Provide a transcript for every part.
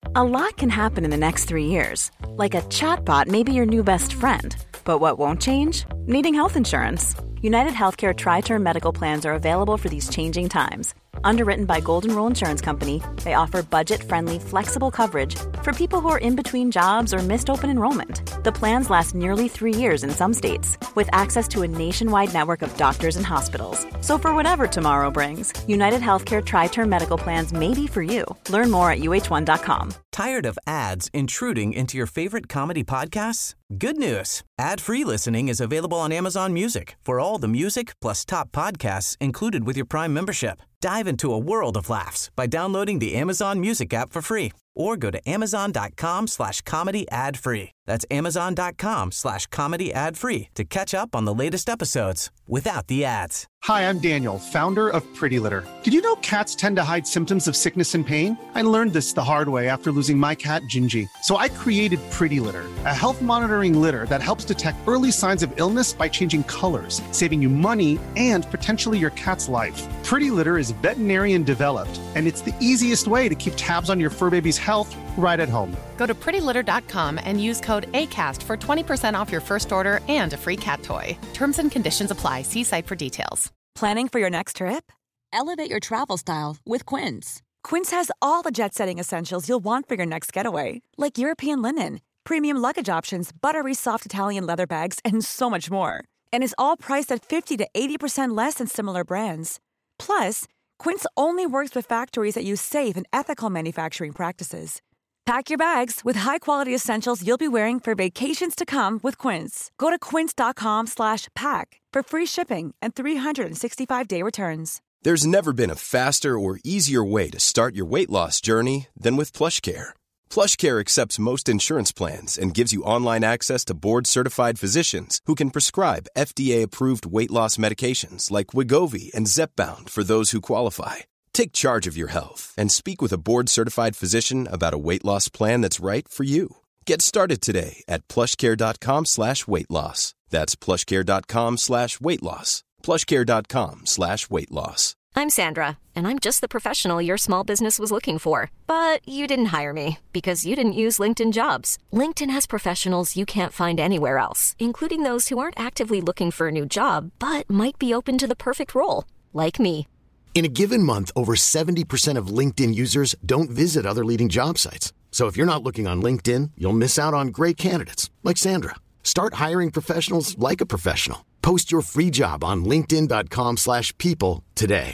A lot can happen in the next 3 years. Like a chatbot may be your new best friend. But what won't change? Needing health insurance. United Healthcare Tri-Term Medical Plans are available for these changing times. Underwritten by Golden Rule Insurance Company, they offer budget-friendly, flexible coverage for people who are in between jobs or missed open enrollment. The plans last nearly 3 years in some states, with access to a nationwide network of doctors and hospitals. So for whatever tomorrow brings, United Healthcare Tri-Term Medical Plans may be for you. Learn more at uh1.com. Tired of ads intruding into your favorite comedy podcasts? Good news. Ad-free listening is available on Amazon Music for all the music plus top podcasts included with your Prime membership. Dive into a world of laughs by downloading the Amazon Music app for free or go to amazon.com/comedy ad-free. That's amazon.com/comedy ad-free to catch up on the latest episodes without the ads. Hi, I'm Daniel, founder of Pretty Litter. Did you know cats tend to hide symptoms of sickness and pain? I learned this the hard way after losing my cat, Gingy. So I created Pretty Litter, a health monitoring litter that helps detect early signs of illness by changing colors, saving you money and potentially your cat's life. Pretty Litter is veterinarian developed, and it's the easiest way to keep tabs on your fur baby's health right at home. Go to prettylitter.com and use code ACAST for 20% off your first order and a free cat toy. Terms and conditions apply. See site for details. Planning for your next trip? Elevate your travel style with Quince. Quince has all the jet-setting essentials you'll want for your next getaway, like European linen, premium luggage options, buttery soft Italian leather bags, and so much more. And is all priced at 50 to 80% less than similar brands. Plus, Quince only works with factories that use safe and ethical manufacturing practices. Pack your bags with high-quality essentials you'll be wearing for vacations to come with Quince. Go to quince.com/pack for free shipping and 365-day returns. There's never been a faster or easier way to start your weight loss journey than with PlushCare. PlushCare accepts most insurance plans and gives you online access to board-certified physicians who can prescribe FDA-approved weight loss medications like Wegovy and Zepbound for those who qualify. Take charge of your health and speak with a board-certified physician about a weight loss plan that's right for you. Get started today at plushcare.com/weight loss. That's plushcare.com/weight loss. plushcare.com/weight loss. I'm Sandra, and I'm just the professional your small business was looking for. But you didn't hire me because you didn't use LinkedIn Jobs. LinkedIn has professionals you can't find anywhere else, including those who aren't actively looking for a new job, but might be open to the perfect role, like me. In a given month, over 70% of LinkedIn users don't visit other leading job sites. So if you're not looking on LinkedIn, you'll miss out on great candidates like Sandra. Start hiring professionals like a professional. Post your free job on linkedin.com/people today.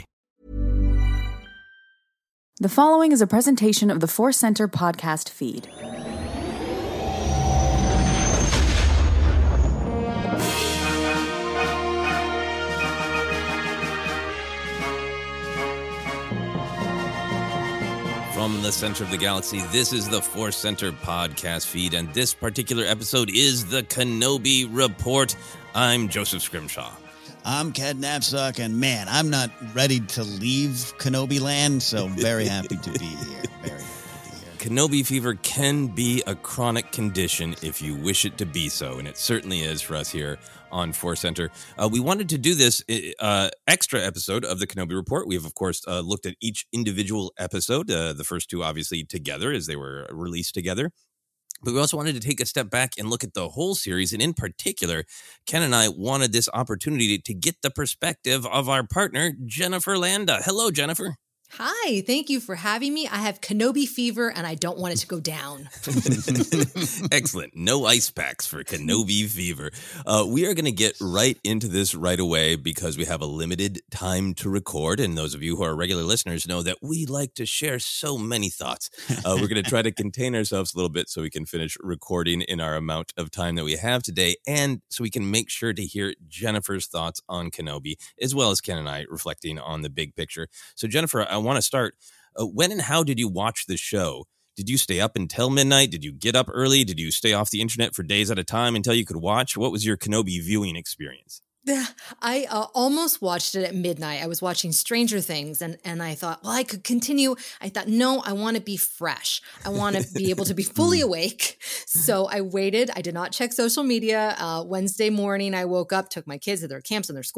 The following is a presentation of the Force Center podcast feed. From the center of the galaxy, this is the Force Center podcast feed, and this particular episode is the Kenobi Report. I'm Joseph Scrimshaw. I'm Ken Knapsack, and man, I'm not ready to leave Kenobi land, so very happy to be here. Very happy to be here. Kenobi fever can be a chronic condition if you wish it to be so, and it certainly is for us here on Force Center. We wanted to do this extra episode of the Kenobi Report. We have, of course, looked at each individual episode, the first two obviously together as they were released together. But we also wanted to take a step back and look at the whole series. And in particular, Ken and I wanted this opportunity to get the perspective of our partner, Jennifer Landa. Hello, Jennifer. Hi, thank you for having me. I have Kenobi fever and I don't want it to go down. Excellent. No ice packs for Kenobi fever. We are going to get right into this right away because we have a limited time to record. And those of you who are regular listeners know that we like to share so many thoughts. We're going to try to contain ourselves a little bit so we can finish recording in our amount of time that we have today. And so we can make sure to hear Jennifer's thoughts on Kenobi, as well as Ken and I reflecting on the big picture. So Jennifer, I want to start. When and how did you watch the show? Did you stay up until midnight? Did you get up early? Did you stay off the internet for days at a time until you could watch? What was your Kenobi viewing experience? I almost watched it at midnight. I was watching Stranger Things and I thought, well, I could continue. I thought, no, I want to be fresh. I want to be able to be fully awake. So I waited. I did not check social media. Wednesday morning, I woke up, took my kids to their camps and their school,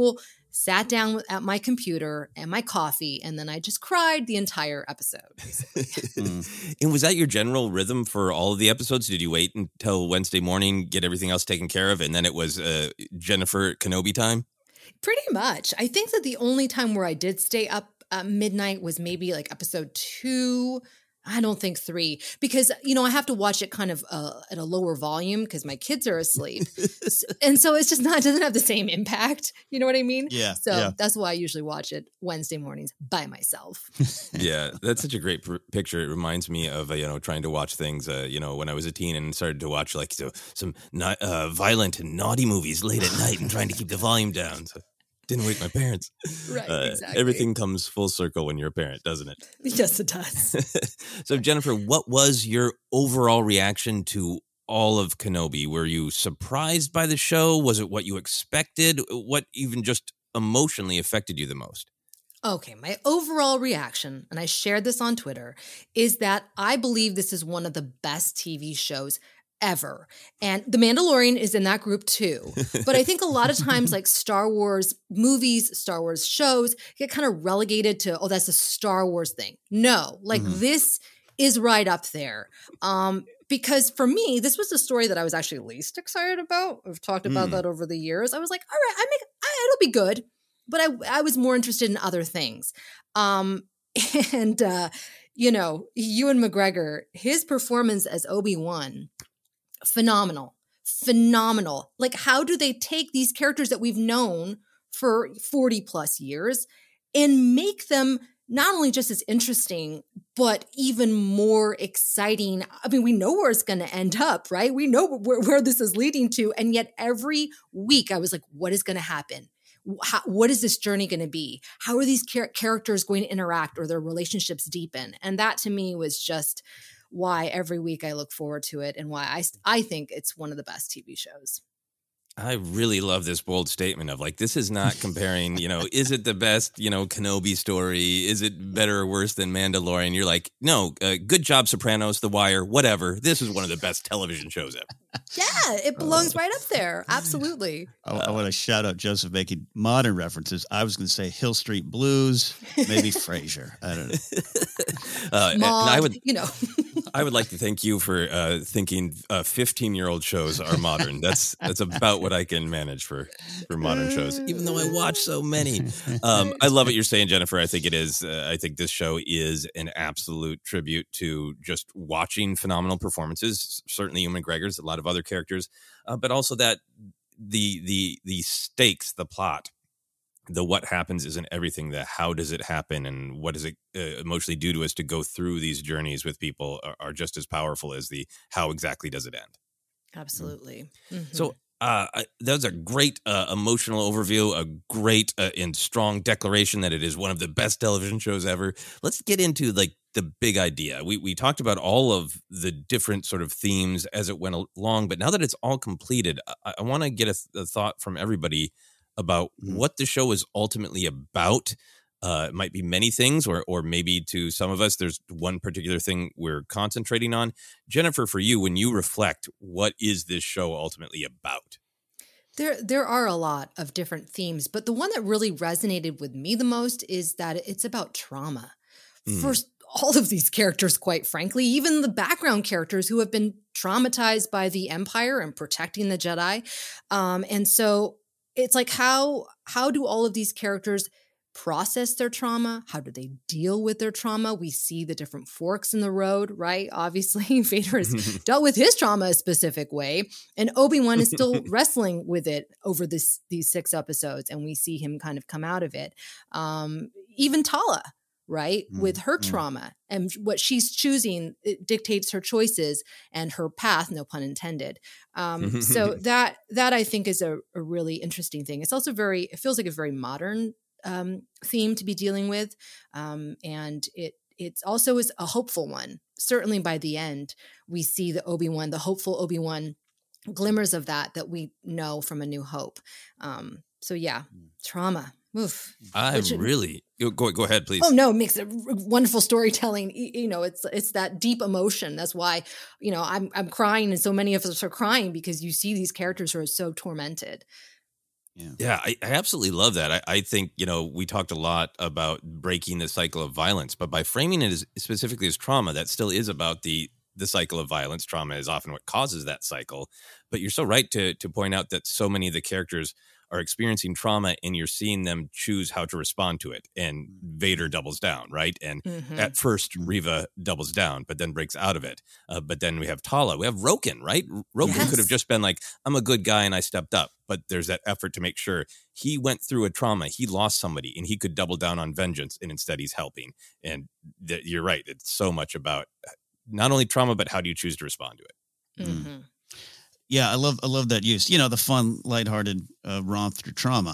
sat down at my computer and my coffee, and then I just cried the entire episode, basically. And was that your general rhythm for all of the episodes? Did you wait until Wednesday morning, get everything else taken care of, and then it was Jennifer Kenobi time? Pretty much. I think that the only time where I did stay up at midnight was maybe like episode 2. I don't think 3, because, I have to watch it kind of at a lower volume because my kids are asleep. And so it's just it doesn't have the same impact. You know what I mean? Yeah. So that's why I usually watch it Wednesday mornings by myself. Yeah, that's such a great picture. It reminds me of, trying to watch things, when I was a teen and started to watch like some violent and naughty movies late at night and trying to keep the volume down. So didn't wake my parents. Right, exactly. Everything comes full circle when you're a parent, doesn't it? Yes, it does. So, Jennifer, what was your overall reaction to all of Kenobi? Were you surprised by the show? Was it what you expected? What even just emotionally affected you the most? Okay, my overall reaction, and I shared this on Twitter, is that I believe this is one of the best TV shows ever. And The Mandalorian is in that group too. But I think a lot of times like Star Wars movies, Star Wars shows get kind of relegated to, that's a Star Wars thing. No, this is right up there. Because for me, this was the story that I was actually least excited about. I've talked about that over the years. I was like, all right, it'll be good. But I was more interested in other things. Ewan McGregor, his performance as Obi-Wan, phenomenal. Like, how do they take these characters that we've known for 40 plus years and make them not only just as interesting, but even more exciting? I mean, we know where it's going to end up, right? We know where this is leading to. And yet every week I was like, what is going to happen? What is this journey going to be? How are these characters going to interact or their relationships deepen? And that to me was just why every week I look forward to it and why I think it's one of the best TV shows. I really love this bold statement of like, this is not comparing, is it the best, Kenobi story? Is it better or worse than Mandalorian? You're like, no, good job, Sopranos, The Wire, whatever. This is one of the best television shows ever. Yeah, it belongs right up there. Absolutely. I want to shout out Joseph making modern references. I was going to say Hill Street Blues, maybe Frasier. I don't know. I would like to thank you for thinking 15-year-old shows are modern. That's about what I can manage for modern shows, even though I watch so many. I love what you're saying, Jennifer. I think it is. I think this show is an absolute tribute to just watching phenomenal performances. Certainly Ewan McGregor's, a lot of other characters, but also that the stakes, the plot, the what happens isn't everything. The how does it happen and what does it emotionally do to us to go through these journeys with people are just as powerful as the how exactly does it end. Absolutely. Mm-hmm. So that was a great emotional overview, a great and strong declaration that it is one of the best television shows ever. Let's get into like the big idea. We talked about all of the different sort of themes as it went along, but now that it's all completed, I want to get a thought from everybody about what the show is ultimately about. It might be many things, or maybe to some of us, there's one particular thing we're concentrating on. Jennifer, for you, when you reflect, what is this show ultimately about? There are a lot of different themes, but the one that really resonated with me the most is that it's about trauma. For all of these characters, quite frankly, even the background characters who have been traumatized by the Empire and protecting the Jedi. And so it's like, how do all of these characters process their trauma? How do they deal with their trauma? We see the different forks in the road, right? Obviously, Vader has dealt with his trauma a specific way, and Obi-Wan is still wrestling with it over these 6 episodes, and we see him kind of come out of it. Even Tala, right? With her trauma and what she's choosing, it dictates her choices and her path, no pun intended. So that I think is a really interesting thing. It's also it feels like a very modern theme to be dealing with. And it's also is a hopeful one. Certainly by the end, we see the hopeful Obi-Wan glimmers of that we know from A New Hope. So yeah, trauma. Oof. Go ahead, please. Oh no, it makes it wonderful storytelling. It's that deep emotion. That's why, I'm crying, and so many of us are crying because you see these characters who are so tormented. Yeah, I absolutely love that. I think, we talked a lot about breaking the cycle of violence, but by framing it specifically as trauma, that still is about the cycle of violence. Trauma is often what causes that cycle. But you're so right to point out that so many of the characters are experiencing trauma and you're seeing them choose how to respond to it. And Vader doubles down, right? And at first, Reva doubles down, but then breaks out of it. But then we have Tala. We have Roken, right? Roken could have just been like, I'm a good guy and I stepped up. But there's that effort to make sure he went through a trauma. He lost somebody and he could double down on vengeance. And instead he's helping. And you're right. It's so much about not only trauma, but how do you choose to respond to it? Mm-hmm. Yeah, I love that use. The fun, lighthearted romp through trauma.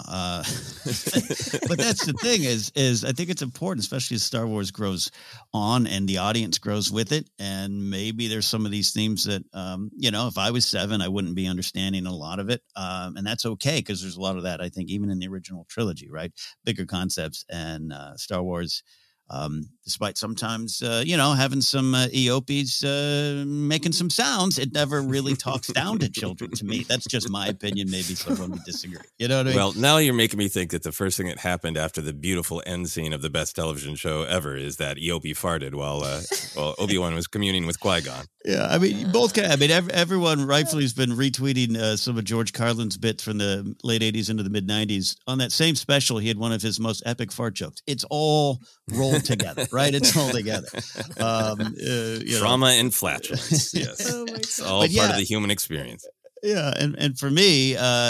But that's the thing is I think it's important, especially as Star Wars grows on and the audience grows with it. And maybe there's some of these themes that, if I was 7, I wouldn't be understanding a lot of it. And that's okay, because there's a lot of that, I think, even in the original trilogy, right? Bigger concepts and Star Wars. Despite sometimes, having some Eopies making some sounds, it never really talks down to children to me. That's just my opinion. Maybe someone would disagree. You know what I mean? Well, now you're making me think that the first thing that happened after the beautiful end scene of the best television show ever is that Eopie farted while Obi-Wan was communing with Qui-Gon. Yeah, I mean, both can. I mean, everyone rightfully has been retweeting some of George Carlin's bits from the late 80s into the mid 90s. On that same special, he had one of his most epic fart jokes. It's all rolled together, right? It's all together. Trauma and flatulence. Yes. It's all part of the human experience. Yeah, and for me,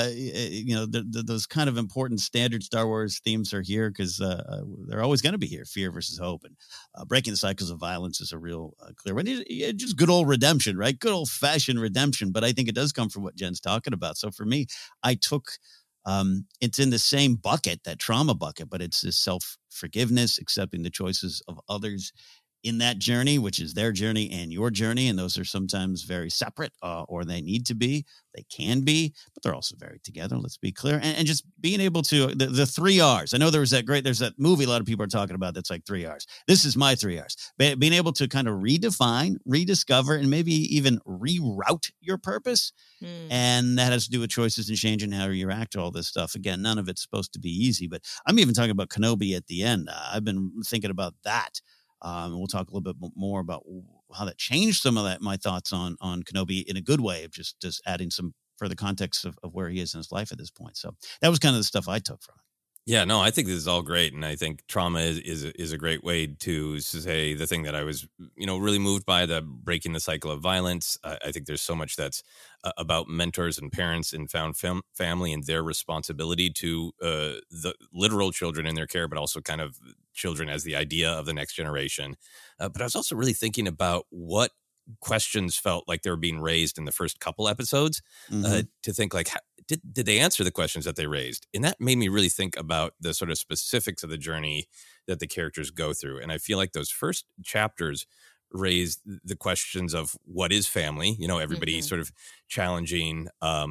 those kind of important standard Star Wars themes are here because they're always going to be here. Fear versus hope, and breaking the cycles of violence is a real clear one. Just good old redemption, right? Good old fashioned redemption. But I think it does come from what Jen's talking about. So for me, I took it's in the same bucket, that trauma bucket, but it's this self-forgiveness, accepting the choices of others in that journey, which is their journey and your journey. And those are sometimes very separate, or they need to be. They can be, but they're also very together. Let's be clear. And just being able to, the 3 R's. I know there's that movie a lot of people are talking about that's like 3 R's. This is my 3 R's. Being able to kind of redefine, rediscover, and maybe even reroute your purpose. And that has to do with choices and changing how you react to all this stuff. Again, none of it's supposed to be easy, but I'm even talking about Kenobi at the end. I've been thinking about that. We'll talk a little bit more about how that changed some of that, my thoughts on Kenobi in a good way of just adding some further context of where he is in his life at this point. So that was kind of the stuff I took from it. Yeah, no, I think this is all great. And I think trauma is a great way to say the thing that I was, really moved by, the breaking the cycle of violence. I think there's so much that's about mentors and parents and found family and their responsibility to the literal children in their care, but also kind of children as the idea of the next generation. But I was also really thinking about what questions felt like they were being raised in the first couple episodes, to think like, did they answer the questions that they raised? And that made me really think about the sort of specifics of the journey that the characters go through. And I feel like those first chapters raised the questions of what is family, everybody sort of challenging,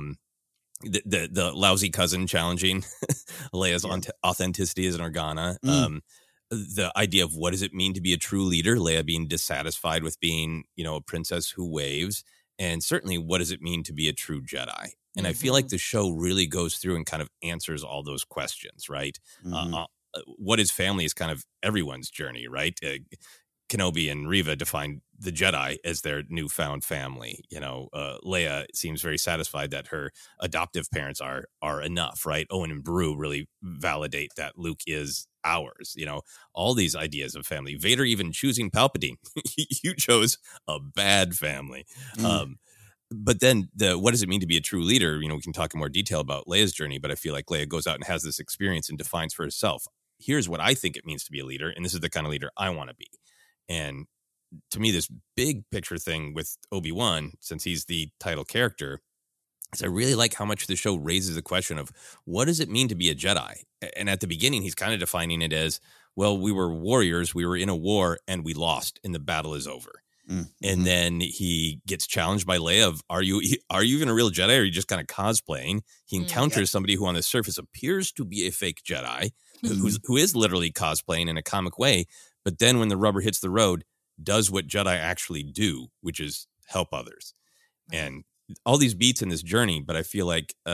the lousy cousin challenging Leia's authenticity as an Organa. The idea of what does it mean to be a true leader, Leia being dissatisfied with being, a princess who waves, and certainly what does it mean to be a true Jedi? And I feel like the show really goes through and kind of answers all those questions, right? What is family is kind of everyone's journey, right? Kenobi and Reva define the Jedi as their newfound family. Leia seems very satisfied that her adoptive parents are enough, right? Owen and Beru really validate that Luke is ours. All these ideas of family. Vader even choosing Palpatine. You chose a bad family. But then what does it mean to be a true leader? We can talk in more detail about Leia's journey, but I feel like Leia goes out and has this experience and defines for herself, here's what I think it means to be a leader, and this is the kind of leader I want to be. And to me, this big picture thing with Obi-Wan, since he's the title character, is I really like how much the show raises the question of what does it mean to be a Jedi? And at the beginning, he's kind of defining it as, well, we were warriors, we were in a war, and we lost, and the battle is over. And then he gets challenged by Leia of, are you even a real Jedi, or are you just kind of cosplaying? He encounters somebody who on the surface appears to be a fake Jedi, who is literally cosplaying in a comic way, but then when the rubber hits the road, does what Jedi actually do, which is help others. And all these beats in this journey, but I feel like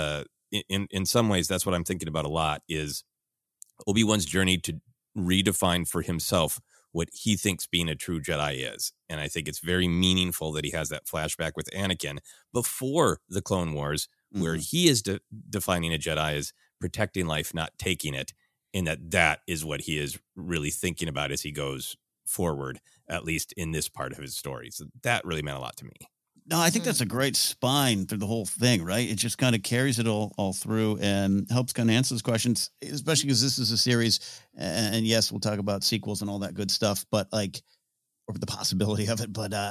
in some ways, that's what I'm thinking about a lot, is Obi-Wan's journey to redefine for himself what he thinks being a true Jedi is. And I think it's very meaningful that he has that flashback with Anakin before the Clone Wars, where he is defining a Jedi as protecting life, not taking it. And that is what he is really thinking about as he goes forward, at least in this part of his story. So that really meant a lot to me. No, I think that's a great spine through the whole thing, right? It just kind of carries it all through and helps kind of answer those questions, especially because this is a series. And yes, we'll talk about sequels and all that good stuff, but like, or the possibility of it. But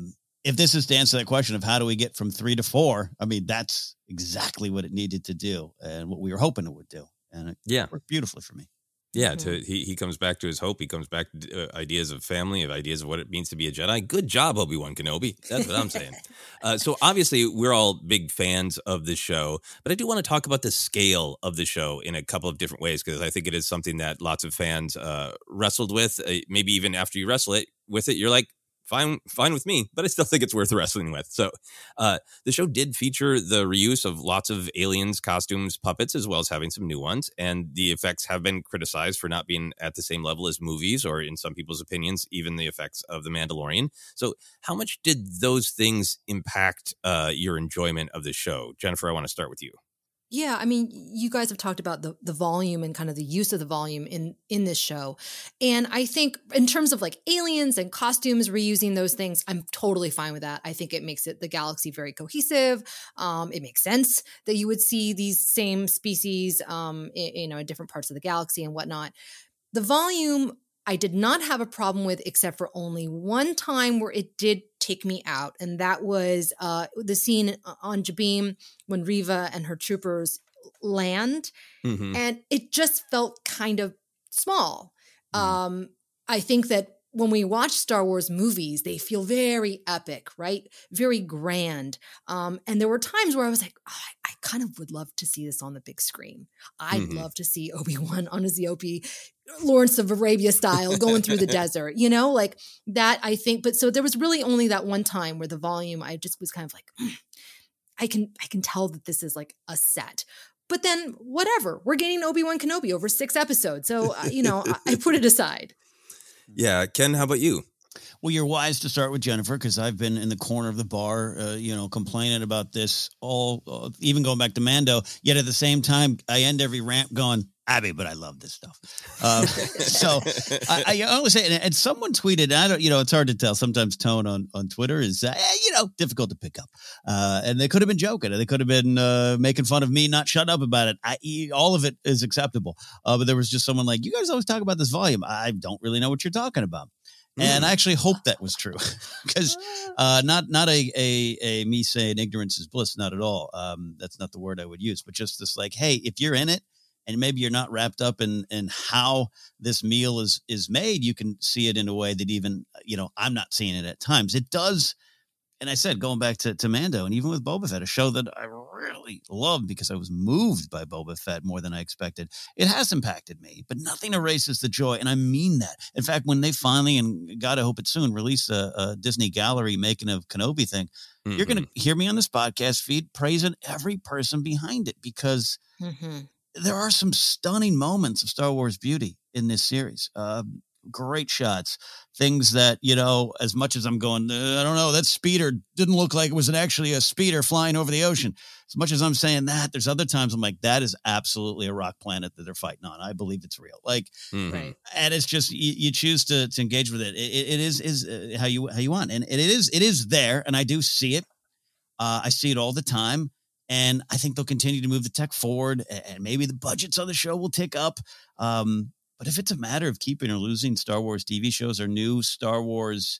if this is to answer that question of how do we get from 3 to 4, I mean, that's exactly what it needed to do and what we were hoping it would do. And it worked beautifully for me. Yeah, he comes back to his hope. He comes back to ideas of family, of ideas of what it means to be a Jedi. Good job, Obi-Wan Kenobi. That's what I'm saying. So obviously, we're all big fans of the show, but I do want to talk about the scale of the show in a couple of different ways, because I think it is something that lots of fans wrestled with. Maybe even after you wrestle with it, you're like, fine with me, but I still think it's worth wrestling with. So the show did feature the reuse of lots of aliens, costumes, puppets, as well as having some new ones. And the effects have been criticized for not being at the same level as movies, or in some people's opinions, even the effects of The Mandalorian. So how much did those things impact your enjoyment of the show? Jennifer, I want to start with you. Yeah, I mean, you guys have talked about the volume and kind of the use of the volume in this show. And I think in terms of like aliens and costumes, reusing those things, I'm totally fine with that. I think it makes the galaxy very cohesive. It makes sense that you would see these same species, in different parts of the galaxy and whatnot. The volume, I did not have a problem with, except for only one time where it did take me out. And that was the scene on Jabiim when Reva and her troopers land. Mm-hmm. And it just felt kind of small. Mm-hmm. I think that when we watch Star Wars movies, they feel very epic, right? Very grand. And there were times where I was like, oh, I kind of would love to see this on the big screen. I'd love to see Obi-Wan on his Obi, Lawrence of Arabia style, going through the desert, like that, I think. But so there was really only that one time where the volume, I just was kind of like, I can tell that this is like a set. But then whatever, we're getting Obi-Wan Kenobi over 6 episodes. So, I put it aside. Yeah. Ken, how about you? Well, you're wise to start with Jennifer, because I've been in the corner of the bar, complaining about this even going back to Mando. Yet at the same time, I end every rant going, Abby, but I love this stuff. So I always say, and someone tweeted, I don't, it's hard to tell. Sometimes tone on Twitter is, difficult to pick up. And they could have been joking. They could have been making fun of me not shutting up about it. All of it is acceptable. But there was just someone like, you guys always talk about this volume. I don't really know what you're talking about. And I actually hope that was true, because not a me saying ignorance is bliss, not at all. That's not the word I would use, but just this like, hey, if you're in it and maybe you're not wrapped up in how this meal is made, you can see it in a way that even, I'm not seeing it at times. It does. And I said, going back to Mando and even with Boba Fett, a show that I really loved because I was moved by Boba Fett more than I expected. It has impacted me, but nothing erases the joy. And I mean that. In fact, when they finally, and God, I hope it soon, release a Disney Gallery making of Kenobi thing, you're going to hear me on this podcast feed praising every person behind it, because there are some stunning moments of Star Wars beauty in this series. Great shots, things that, as much as I'm going, I don't know, that speeder didn't look like it was actually a speeder flying over the ocean. As much as I'm saying that, there's other times I'm like, that is absolutely a rock planet that they're fighting on. I believe it's real. Like, right. And it's just, you choose to engage with it. It is how you want. And it is there. And I do see it. I see it all the time. And I think they'll continue to move the tech forward, and maybe the budgets on the show will tick up. But if it's a matter of keeping or losing Star Wars TV shows or new Star Wars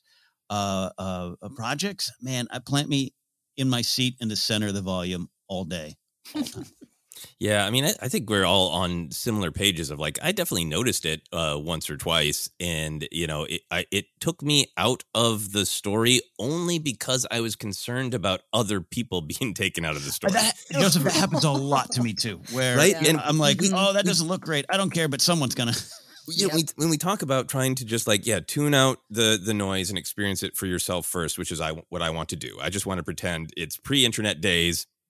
projects, man, I plant me in my seat in the center of the volume all day, all the time. Yeah, I mean, I think we're all on similar pages of like, I definitely noticed it once or twice. And, it took me out of the story only because I was concerned about other people being taken out of the story. Joseph, it happens a lot to me too, where and I'm like, that doesn't look great. I don't care, but someone's going to. Yeah, when we talk about trying to just tune out the noise and experience it for yourself first, which is what I want to do. I just want to pretend it's pre-internet days.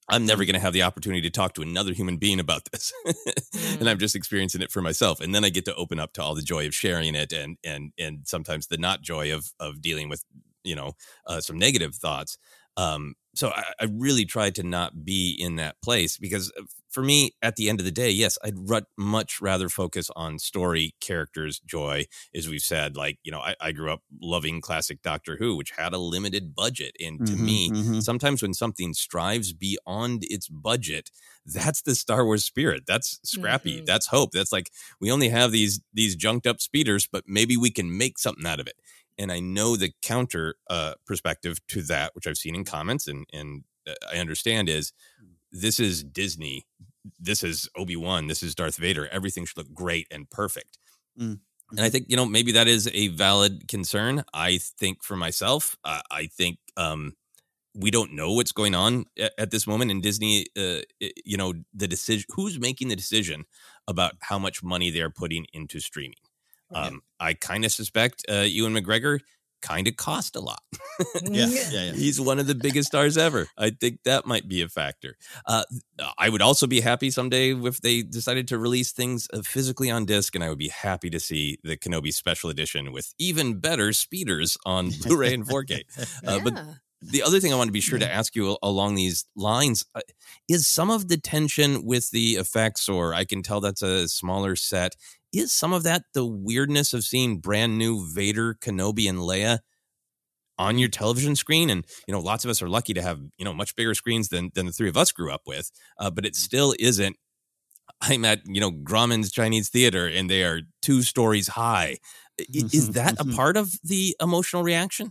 I'm never going to have the opportunity to talk to another human being about this. And I'm just experiencing it for myself. And then I get to open up to all the joy of sharing it and sometimes the not joy of dealing with, some negative thoughts. So I really try to not be in that place because for me, at the end of the day, yes, I'd much rather focus on story, characters, joy, as we've said. Like, I grew up loving classic Doctor Who, which had a limited budget. And to me, sometimes when something strives beyond its budget, that's the Star Wars spirit. That's scrappy. That's hope. That's like, we only have these junked up speeders, but maybe we can make something out of it. And I know the counter perspective to that, which I've seen in comments and I understand is this is Disney. This is Obi-Wan. This is Darth Vader. Everything should look great and perfect. And I think, maybe that is a valid concern. I think for myself, I think we don't know what's going on at this moment in Disney. The decision, who's making the decision about how much money they're putting into streaming. I kind of suspect Ewan McGregor kind of cost a lot. Yeah. He's one of the biggest stars ever. I think that might be a factor. I would also be happy someday if they decided to release things physically on disc, and I would be happy to see the Kenobi special edition with even better speeders on Blu-ray and 4K. But the other thing I want to be sure to ask you along these lines is some of the tension with the effects, or I can tell that's a smaller set. Is some of that the weirdness of seeing brand new Vader, Kenobi, and Leia on your television screen? And, lots of us are lucky to have, much bigger screens than the three of us grew up with. But it still isn't. I'm at, Grauman's Chinese Theater and they are 2 stories high. Is that a part of the emotional reaction?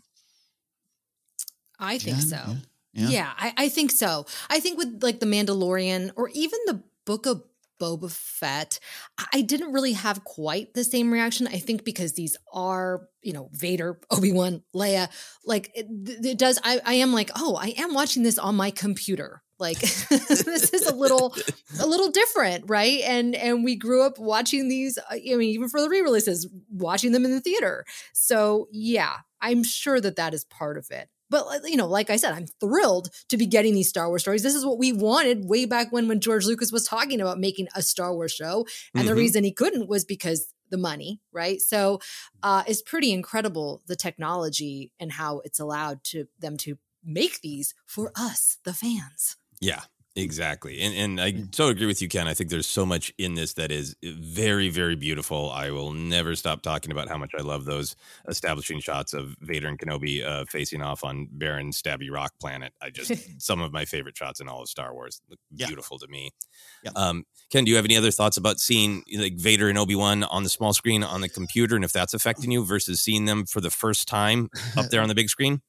I think so. Yeah. I think so. I think with like The Mandalorian or even the Book of Boba Fett, I didn't really have quite the same reaction. I think because these are, Vader, Obi-Wan, Leia, like it does. I am like, I am watching this on my computer. Like this is a little different, right? And we grew up watching these, even for the re-releases, watching them in the theater. So yeah, I'm sure that is part of it. But, like I said, I'm thrilled to be getting these Star Wars stories. This is what we wanted way back when George Lucas was talking about making a Star Wars show. And the reason he couldn't was because the money, right? So it's pretty incredible, the technology and how it's allowed them to make these for us, the fans. Yeah. Exactly. And I so agree with you, Ken. I think there's so much in this that is very, very beautiful. I will never stop talking about how much I love those establishing shots of Vader and Kenobi facing off on barren, stabby rock planet. Some of my favorite shots in all of Star Wars. Look beautiful to me. Yeah. Ken, do you have any other thoughts about seeing like Vader and Obi-Wan on the small screen on the computer and if that's affecting you versus seeing them for the first time up there on the big screen?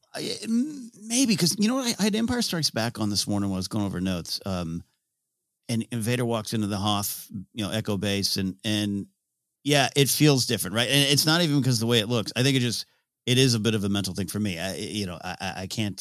Maybe because I had Empire Strikes Back on this morning when I was going over notes, and Vader walks into the Hoth, Echo base, and yeah, it feels different, right? And it's not even because of the way it looks. I think it is a bit of a mental thing for me. I can't.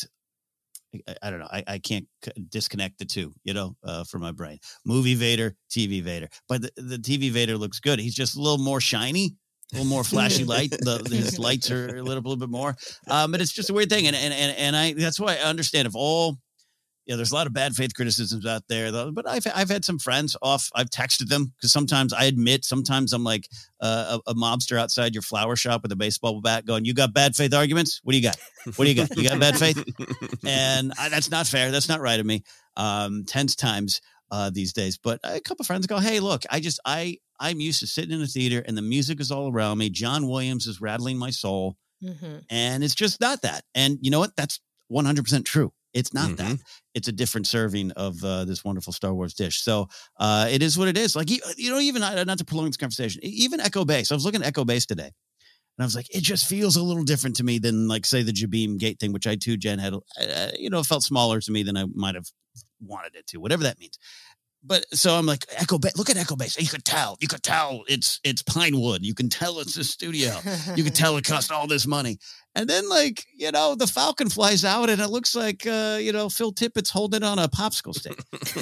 I don't know. I can't disconnect the two, for my brain. Movie Vader, TV Vader, but the TV Vader looks good. He's just a little more shiny. A little more flashy light. His lights are a little bit more. But it's just a weird thing. And that's why I understand if all, there's a lot of bad faith criticisms out there, but I've had some friends off. I've texted them because sometimes I'm like a mobster outside your flower shop with a baseball bat going, you got bad faith arguments? What do you got? You got bad faith? And that's not fair. That's not right of me. 10 times these days. But a couple of friends go, hey, look, I'm used to sitting in a theater and the music is all around me. John Williams is rattling my soul. And it's just not that. And you know what? That's 100% true. It's not that. It's a different serving of this wonderful Star Wars dish. So it is what it is. Like, even not to prolong this conversation, even Echo Base. I was looking at Echo Base today and I was like, it just feels a little different to me than like, say, the Jabeam Gate thing, which I too, Jen, had, felt smaller to me than I might have wanted it to, whatever that means. But so I'm like, look at Echo Base. You could tell it's Pinewood. You can tell it's a studio. You can tell it cost all this money. And then the Falcon flies out and it looks like, Phil Tippett's holding it on a popsicle stick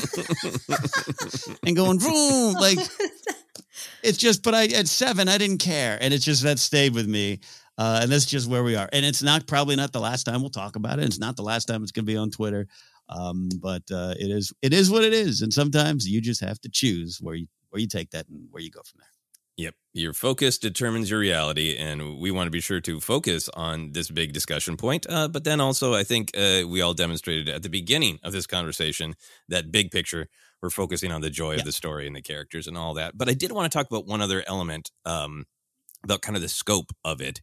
and going, vroom, like it's just, but at 7, I didn't care. And it's just, that stayed with me. And that's just where we are. And it's probably not the last time we'll talk about it. It's not the last time it's going to be on Twitter. But it is what it is. And sometimes you just have to choose where you take that and where you go from there. Yep. Your focus determines your reality, and we want to be sure to focus on this big discussion point. But then also, I think we all demonstrated at the beginning of this conversation that big picture. We're focusing on the joy of the story and the characters and all that. But I did want to talk about one other element about kind of the scope of it.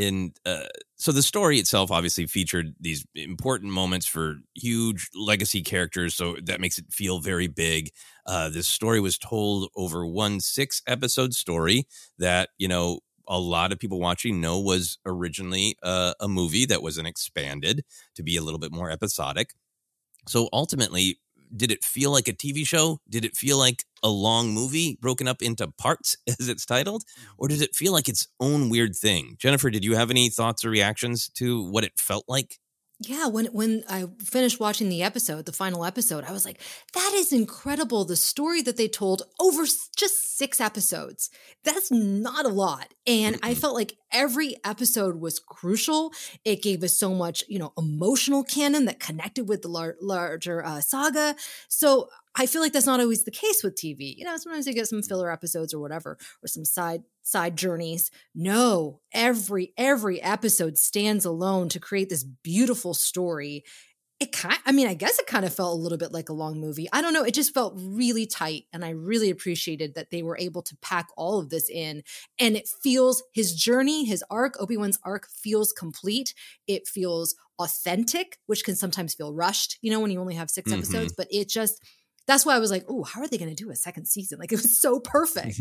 So the story itself obviously featured these important moments for huge legacy characters, so that makes it feel very big. This story was told over one 6-episode story that, a lot of people watching know was originally a movie that was expanded to be a little bit more episodic. So ultimately, did it feel like a TV show? Did it feel like a long movie broken up into parts, as it's titled? Or did it feel like its own weird thing? Jennifer, did you have any thoughts or reactions to what it felt like? Yeah, when I finished watching the final episode, I was like, that is incredible. The story that they told over just 6 episodes. That's not a lot. And I felt like every episode was crucial. It gave us so much, emotional canon that connected with the larger saga. So I feel like that's not always the case with TV. Sometimes you get some filler episodes or whatever, or some side journeys. No, every episode stands alone to create this beautiful story. I guess it kind of felt a little bit like a long movie. I don't know. It just felt really tight. And I really appreciated that they were able to pack all of this in. And it feels, his journey, his arc, Obi-Wan's arc feels complete. It feels authentic, which can sometimes feel rushed, when you only have 6 episodes, but it just... That's why I was like, oh, how are they going to do a second season? Like, it was so perfect.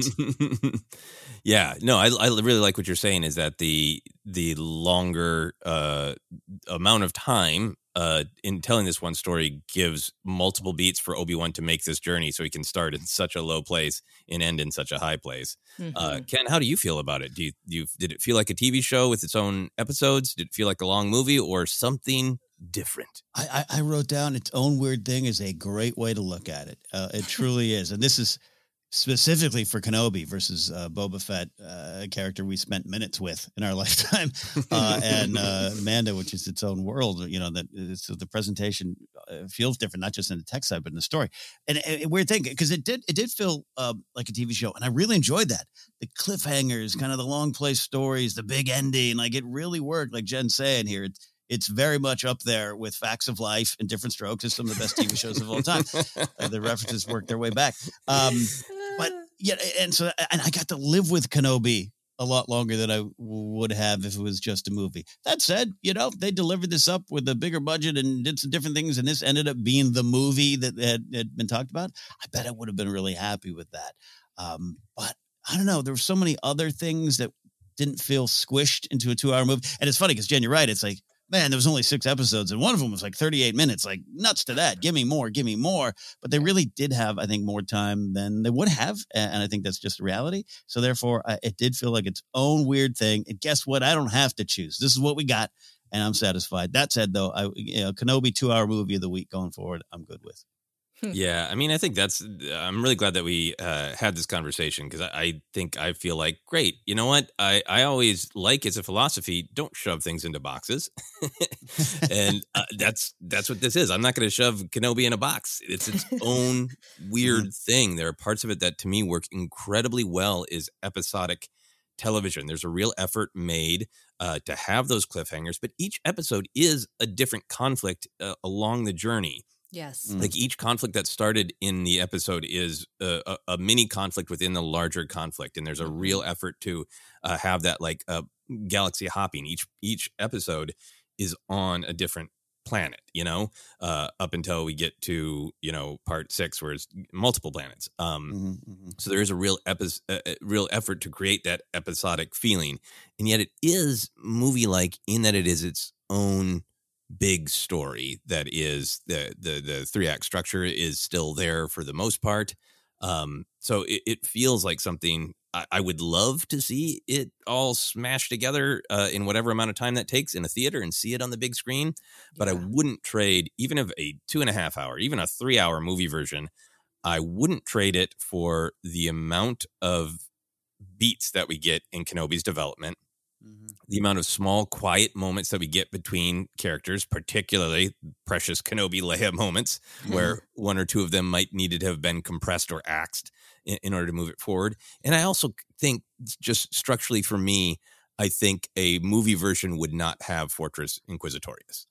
Yeah, no, I really like what you're saying is that the longer amount of time in telling this one story gives multiple beats for Obi-Wan to make this journey so he can start in such a low place and end in such a high place. Ken, how do you feel about it? Did it feel like a TV show with its own episodes? Did it feel like a long movie or something different? I wrote down its own weird thing is a great way to look at it. It truly is. And this is specifically for Kenobi versus Boba Fett, a character we spent minutes with in our lifetime, and Mando, which is its own world. So the presentation feels different, not just in the text side, but in the story. And a weird thing, because it did feel like a TV show, and I really enjoyed that. The cliffhangers, kind of the long play stories, the big ending, like it really worked. Like Jen's saying here, it's very much up there with Facts of Life and Different Strokes as some of the best TV shows of all time. The references work their way back. But yeah, and I got to live with Kenobi a lot longer than I would have if it was just a movie. That said, they delivered this up with a bigger budget and did some different things, and this ended up being the movie that had been talked about. I bet I would have been really happy with that. But I don't know. There were so many other things that didn't feel squished into a 2-hour movie. And it's funny because, Jen, you're right. It's like, man, there was only 6 episodes, and one of them was like 38 minutes. Like, nuts to that. Give me more. But they really did have, I think, more time than they would have, and I think that's just reality. So therefore, it did feel like its own weird thing. And guess what? I don't have to choose. This is what we got, and I'm satisfied. That said, though, Kenobi 2-hour movie of the week going forward, I'm good with. Yeah, I mean, I think I'm really glad that we had this conversation because I feel like, great, you know what? I always like as a philosophy, don't shove things into boxes. And that's what this is. I'm not going to shove Kenobi in a box. It's its own weird thing. There are parts of it that to me work incredibly well is episodic television. There's a real effort made to have those cliffhangers, but each episode is a different conflict along the journey. Yes. Like each conflict that started in the episode is a mini conflict within the larger conflict. And there's a real effort to have that like galaxy hopping. Each episode is on a different planet, up until we get to, part 6 where it's multiple planets. So there is a real effort to create that episodic feeling. And yet it is movie-like in that it is its own big story that is the 3-act structure is still there for the most part. So it feels like something I would love to see it all smashed together in whatever amount of time that takes in a theater and see it on the big screen. But I wouldn't trade, even if a 2.5 hour, even a 3-hour movie version, I wouldn't trade it for the amount of beats that we get in Kenobi's development. The amount of small, quiet moments that we get between characters, particularly precious Kenobi Leia moments, where one or two of them might needed to have been compressed or axed in order to move it forward. And I also think, just structurally for me, I think a movie version would not have Fortress Inquisitorius.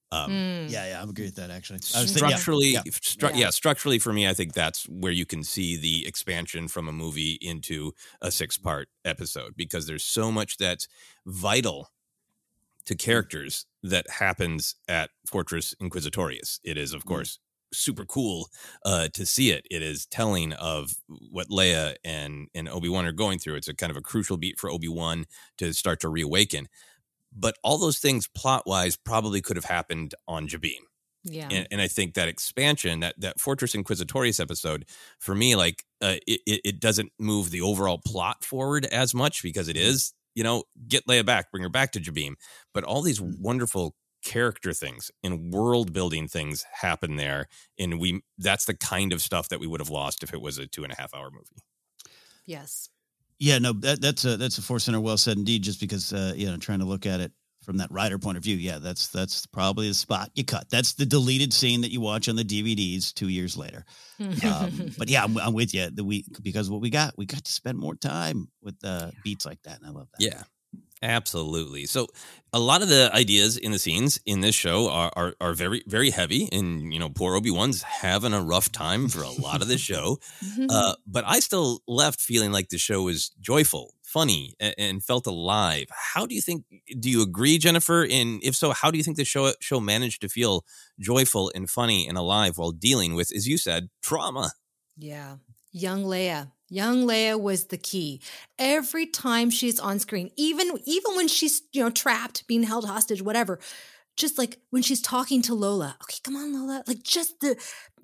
Yeah, I agree with that, actually. Structurally, structurally for me, I think that's where you can see the expansion from a movie into a 6-part episode, because there's so much that's vital to characters that happens at Fortress Inquisitorius. It is, of course, super cool to see it. It is telling of what Leia and Obi-Wan are going through. It's a kind of a crucial beat for Obi-Wan to start to reawaken. But all those things plot-wise probably could have happened on Jabim. Yeah. And I think that expansion, that Fortress Inquisitorius episode, for me, like it doesn't move the overall plot forward as much, because it is, get Leia back, bring her back to Jabim. But all these wonderful character things and world building things happen there. And that's the kind of stuff that we would have lost if it was a 2.5-hour movie. Yes. Yeah, no, that's a Force Center well said indeed. Just because trying to look at it from that writer point of view, yeah, that's probably the spot you cut. That's the deleted scene that you watch on the DVDs 2 years later. But yeah, I'm with you. Because what we got to spend more time with beats like that, and I love that. Yeah. Absolutely. So a lot of the ideas in the scenes in this show are very, very heavy, and, poor Obi-Wan's having a rough time for a lot of the show. But I still left feeling like the show was joyful, funny, and felt alive. Do you agree, Jennifer? And if so, how do you think the show managed to feel joyful and funny and alive while dealing with, as you said, trauma? Yeah. Young Leia was the key. Every time she's on screen, even when she's, trapped, being held hostage, whatever, just like when she's talking to Lola, okay, come on, Lola, like just the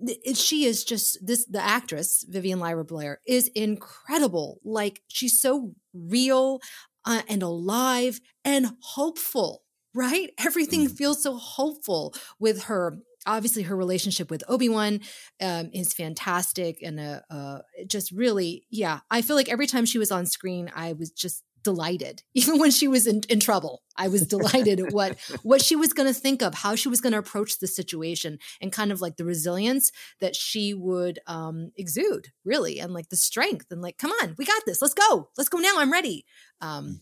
actress, Vivian Lyra Blair, is incredible. Like, she's so real and alive and hopeful, right? Everything feels so hopeful with her. Obviously, her relationship with Obi-Wan is fantastic, and just really, yeah. I feel like every time she was on screen, I was just delighted. Even when she was in trouble, I was delighted at what she was going to think of, how she was going to approach the situation, and kind of like the resilience that she would exude, really, and like the strength, and like, come on, we got this. Let's go now. I'm ready. Young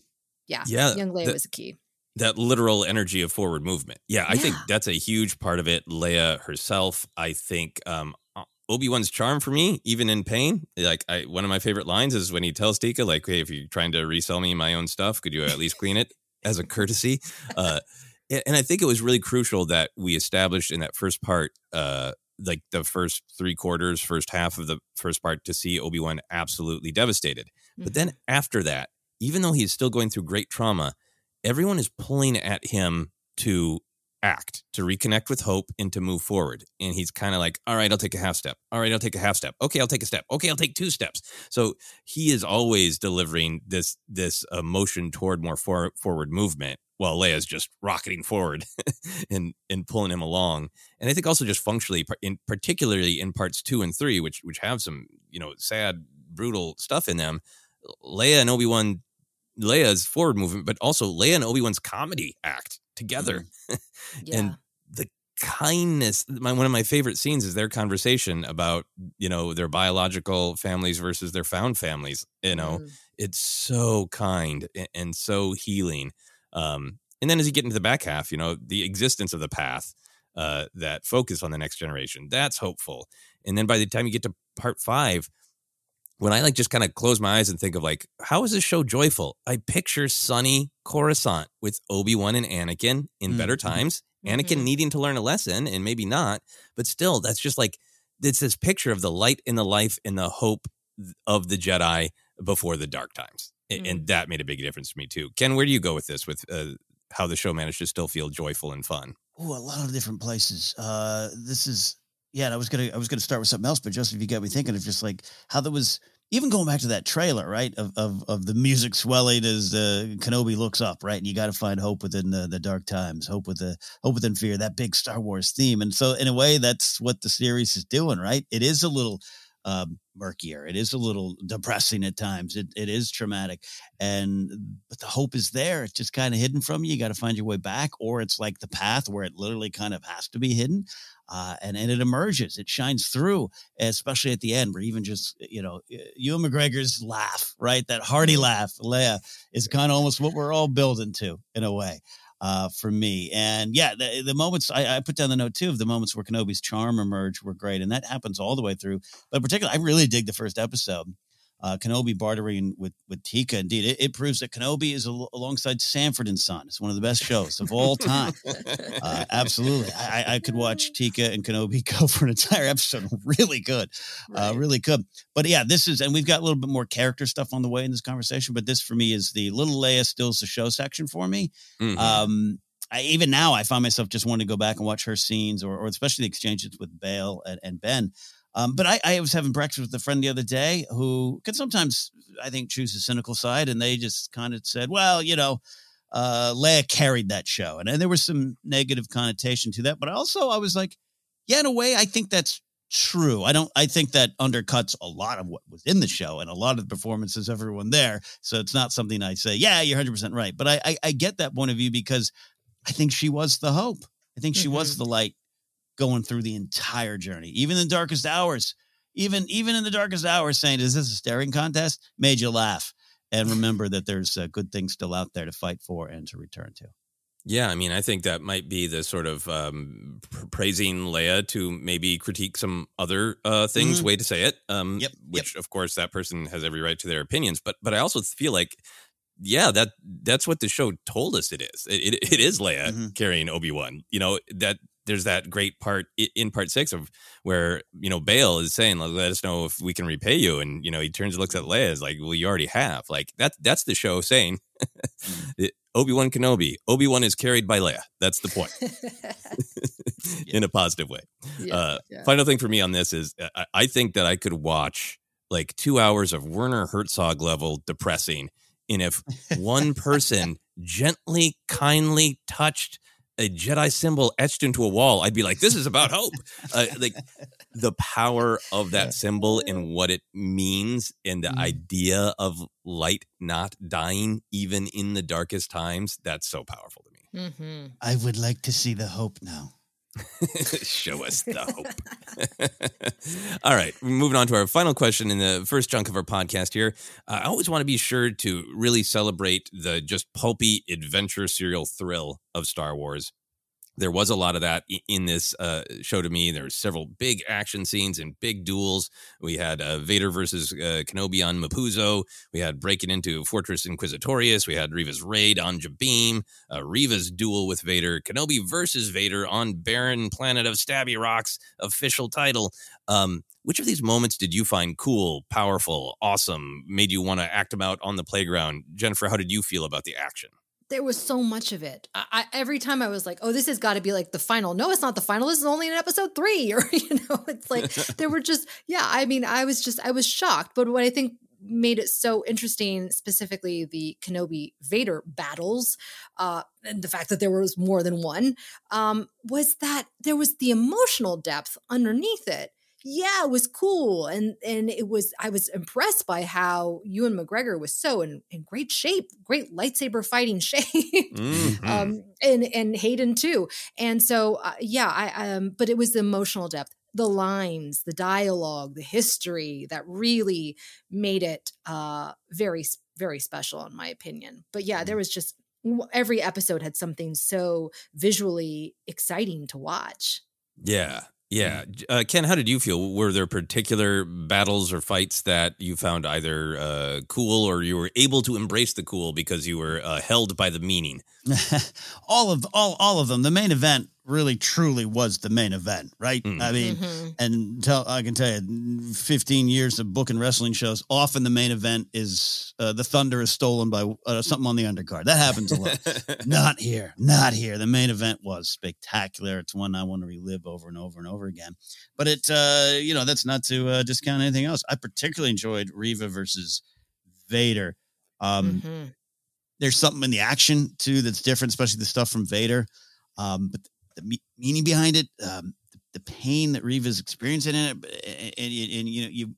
Leia was a key. That literal energy of forward movement. Yeah, I think that's a huge part of it. Leia herself, I think Obi-Wan's charm for me, even in pain. Like, one of my favorite lines is when he tells Tika, like, hey, if you're trying to resell me my own stuff, could you at least clean it as a courtesy? And I think it was really crucial that we established in that first part, like the first 3/4, first half of the first part, to see Obi-Wan absolutely devastated. But then after that, even though he's still going through great trauma, everyone is pulling at him to act, to reconnect with hope, and to move forward. And he's kind of like, all right, I'll take a half step. All right, I'll take a half step. Okay, I'll take a step. Okay, I'll take 2 steps. So he is always delivering this motion toward more forward movement, while Leia's just rocketing forward and pulling him along. And I think also just functionally, particularly in parts 2 and 3, which have some, sad, brutal stuff in them, Leia and Obi-Wan, Leia's forward movement, but also Leia and Obi-Wan's comedy act together. And the kindness, one of my favorite scenes is their conversation about, their biological families versus their found families. It's so kind and so healing. And then as you get into the back half, the existence of the path that focus on the next generation, that's hopeful. And then by the time you get to part 5, when I just kind of close my eyes and think of how is this show joyful? I picture sunny Coruscant with Obi-Wan and Anakin in better times. Anakin needing to learn a lesson, and maybe not, but still, that's just it's this picture of the light and the life and the hope of the Jedi before the dark times. And that made a big difference for me too. Ken, where do you go with this, with how the show managed to still feel joyful and fun? Oh, a lot of different places. This is... Yeah, and I was gonna start with something else, but Joseph, you got me thinking of just how there was, even going back to that trailer, right, of the music swelling as Kenobi looks up, right, and you got to find hope within the dark times, hope within fear, that big Star Wars theme, and so in a way that's what the series is doing, right? It is a little murkier. It is a little depressing at times. It is traumatic, but the hope is there. It's just kind of hidden from you. You got to find your way back, or it's like The Path, where it literally kind of has to be hidden. And it emerges, it shines through, especially at the end, where even just, Ewan McGregor's laugh, right? That hearty laugh, Leia, is kind of almost what we're all building to in a way. For me. And yeah, the moments I put down the note too of the moments where Kenobi's charm emerged were great. And that happens all the way through. But particularly, I really dig the first episode. Kenobi bartering with Tika. Indeed, it proves that Kenobi is alongside Sanford and Son. It's one of the best shows of all time. Absolutely. I could watch Tika and Kenobi go for an entire episode. Really good. Really good. But yeah, and we've got a little bit more character stuff on the way in this conversation, but this for me is the little Leia steals the show section for me. Mm-hmm. Even now, I find myself just wanting to go back and watch her scenes or especially the exchanges with Bail and Ben. But I was having breakfast with a friend the other day who can sometimes, I think, choose the cynical side. And they just kind of said, well, Leia carried that show. And there was some negative connotation to that. But also I was like, yeah, in a way, I think that's true. I think that undercuts a lot of what was in the show and a lot of the performances, everyone there. So it's not something I say, yeah, you're 100% right. But I get that point of view because I think she was the hope. I think she was the light going through the entire journey, even in the darkest hours, even in the darkest hours, saying, is this a staring contest? Made you laugh and remember that there's good things still out there to fight for and to return to. Yeah, I mean, I think that might be the sort of praising Leia to maybe critique some other things, way to say it, which, of course, that person has every right to their opinions. But I also feel like, yeah, that's what the show told us it is. It is Leia carrying Obi-Wan, that there's that great part in part 6 of where, Bail is saying, let us know if we can repay you. And, he turns and looks at Leia is like, well, you already have. Like that's the show saying Obi-Wan Kenobi. Obi-Wan is carried by Leia. That's the point. In a positive way. Yeah. Final thing for me on this is I think that I could watch like 2 hours of Werner Herzog level depressing. And if one person gently, kindly touched a Jedi symbol etched into a wall, I'd be like, this is about hope. Like the power of that symbol and what it means and the idea of light not dying, even in the darkest times. That's so powerful to me. Mm-hmm. I would like to see the hope now. Show us the hope. All right, moving on to our final question in the first chunk of our podcast here. I always want to be sure to really celebrate the just pulpy adventure serial thrill of Star Wars. There was a lot of that in this show to me. There were several big action scenes and big duels. We had Vader versus Kenobi on Mapuzo. We had breaking into Fortress Inquisitorius. We had Reva's raid on Jabeam. Reva's duel with Vader. Kenobi versus Vader on barren planet of Stabby Rocks. Official title. Which of these moments did you find cool, powerful, awesome, made you want to act them out on the playground? Jennifer, how did you feel about the action? There was so much of it. Every time I was like, oh, this has got to be like the final. No, it's not the final. This is only in episode 3. Or, it's like, there were just, I was shocked. But what I think made it so interesting, specifically the Kenobi Vader battles, and the fact that there was more than one, was that there was the emotional depth underneath it. Yeah, it was cool. And I was impressed by how Ewan McGregor was so in great shape, great lightsaber fighting shape. Mm-hmm. And Hayden too. And so, but it was the emotional depth, the lines, the dialogue, the history that really made it very, very special in my opinion. But yeah, there was just, every episode had something so visually exciting to watch. Yeah. Yeah. Ken, how did you feel? Were there particular battles or fights that you found either cool or you were able to embrace the cool because you were held by the meaning? all of them. The main event really truly was the main event, right? I mean, and I can tell you, 15 years of booking wrestling shows, often the main event is the thunder is stolen by something on the undercard. That happens a lot. Not here. The main event was spectacular. It's one I want to relive over and over and over again. But it, that's not to discount anything else. I particularly enjoyed Reva versus Vader. There's something in the action too that's different, especially the stuff from Vader. But the meaning behind it, the pain that Reva's experiencing in it, and you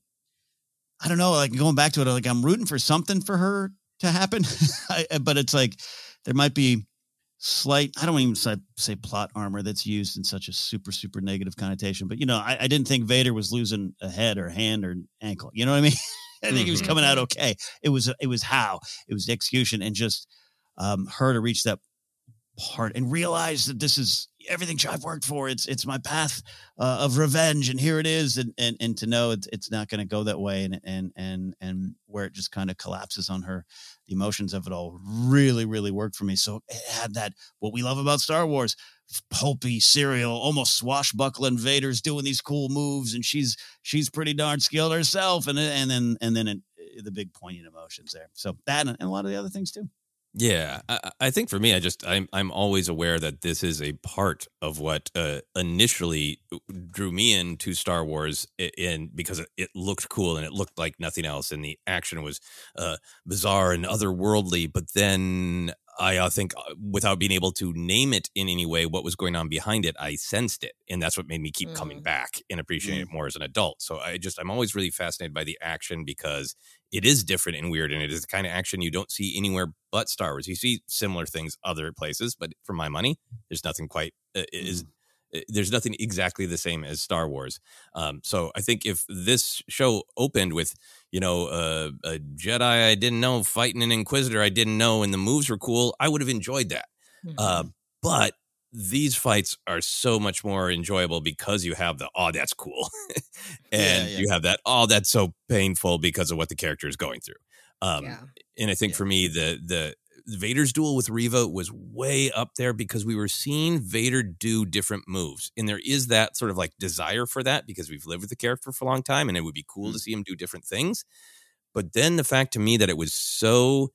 I don't know, like going back to it, like I'm rooting for something for her to happen, but it's like there might be slight, I don't even say plot armor that's used in such a super, super negative connotation, but I didn't think Vader was losing a head or hand or ankle. You know what I mean? I think he was coming out okay. It was the execution, and just her to reach that part and realize that this is everything I've worked for. It's my path of revenge, and here it is, and to know it's not going to go that way, and where it just kind of collapses on her. The emotions of it all really, really worked for me. So it had that, what we love about Star Wars, pulpy, serial, almost swashbuckling Vader's doing these cool moves, and she's pretty darn skilled herself, and then the big poignant emotions there. So that and a lot of the other things too. Yeah, I think for me, I'm always aware that this is a part of what initially drew me into Star Wars, because it looked cool and it looked like nothing else, and the action was bizarre and otherworldly. But then I think, without being able to name it in any way, what was going on behind it, I sensed it, and that's what made me keep coming back and appreciating it more as an adult. So I'm always really fascinated by the action, because it is different and weird, and it is the kind of action you don't see anywhere but Star Wars. You see similar things other places, but for my money, there's nothing quite there's nothing exactly the same as Star Wars. So I think if this show opened with, a Jedi I didn't know fighting an Inquisitor I didn't know, and the moves were cool, I would have enjoyed that. But these fights are so much more enjoyable because you have the, oh, that's cool. And you have that, oh, that's so painful, because of what the character is going through. And I think for me, the Vader's duel with Reva was way up there, because we were seeing Vader do different moves. And there is that sort of like desire for that, because we've lived with the character for a long time, and it would be cool to see him do different things. But then the fact to me that it was so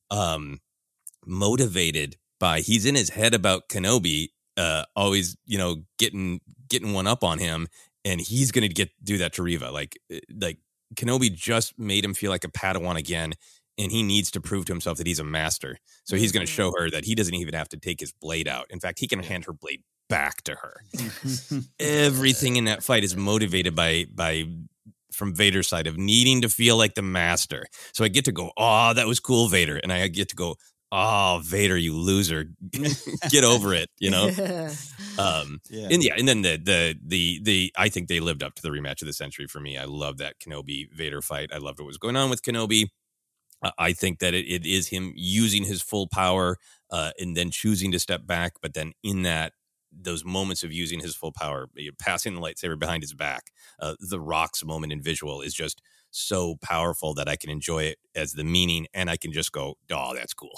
motivated by, he's in his head about Kenobi, always, getting one up on him, and he's going to do that to Reva. Like Kenobi just made him feel like a Padawan again, and he needs to prove to himself that he's a master. So he's going to show her that he doesn't even have to take his blade out. In fact, he can hand her blade back to her. Everything in that fight is motivated by from Vader's side of needing to feel like the master. So I get to go, oh, that was cool, Vader. And I get to go, oh, Vader, you loser, get over it, And then the I think they lived up to the rematch of the century for me. I love that Kenobi Vader fight. I loved what was going on with Kenobi. I think that it is him using his full power and then choosing to step back. But then in those moments of using his full power, passing the lightsaber behind his back, the Rock's moment in visual is just so powerful that I can enjoy it as the meaning, and I can just go, oh, that's cool.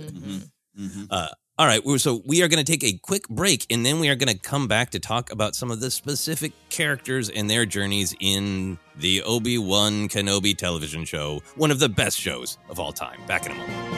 All right, so we are going to take a quick break, and then we are going to come back to talk about some of the specific characters and their journeys in the Obi-Wan Kenobi television show, one of the best shows of all time. Back in a moment.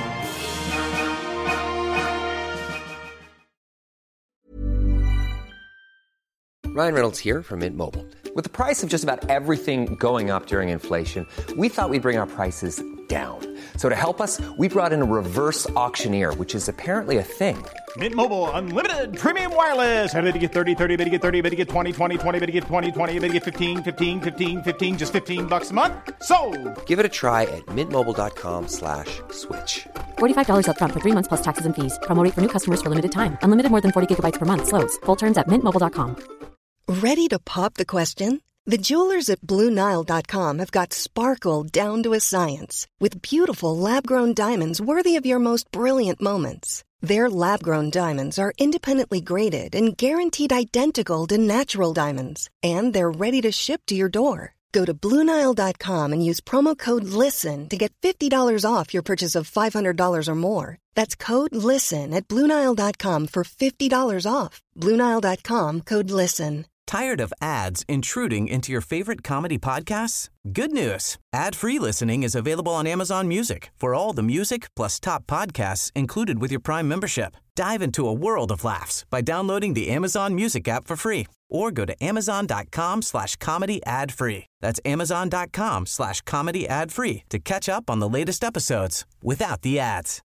Ryan Reynolds here from Mint Mobile. With the price of just about everything going up during inflation, we thought we'd bring our prices down. So to help us, we brought in a reverse auctioneer, which is apparently a thing. Mint Mobile Unlimited Premium Wireless. How to get 30, 30, bit to get 30, bit to get 20, 20, 20, bit to get 20, 20, bit to get 15, 15, 15, 15, just $15 a month? Sold! Give it a try at mintmobile.com/switch. $45 up front for 3 months plus taxes and fees. Promo rate for new customers for limited time. Unlimited more than 40 gigabytes per month. Slows full terms at mintmobile.com. Ready to pop the question? The jewelers at BlueNile.com have got sparkle down to a science with beautiful lab-grown diamonds worthy of your most brilliant moments. Their lab-grown diamonds are independently graded and guaranteed identical to natural diamonds, and they're ready to ship to your door. Go to BlueNile.com and use promo code LISTEN to get $50 off your purchase of $500 or more. That's code LISTEN at BlueNile.com for $50 off. BlueNile.com, code LISTEN. Tired of ads intruding into your favorite comedy podcasts? Good news. Ad-free listening is available on Amazon Music for all the music plus top podcasts included with your Prime membership. Dive into a world of laughs by downloading the Amazon Music app for free or go to amazon.com/comedy ad-free. That's amazon.com/comedy ad-free to catch up on the latest episodes without the ads.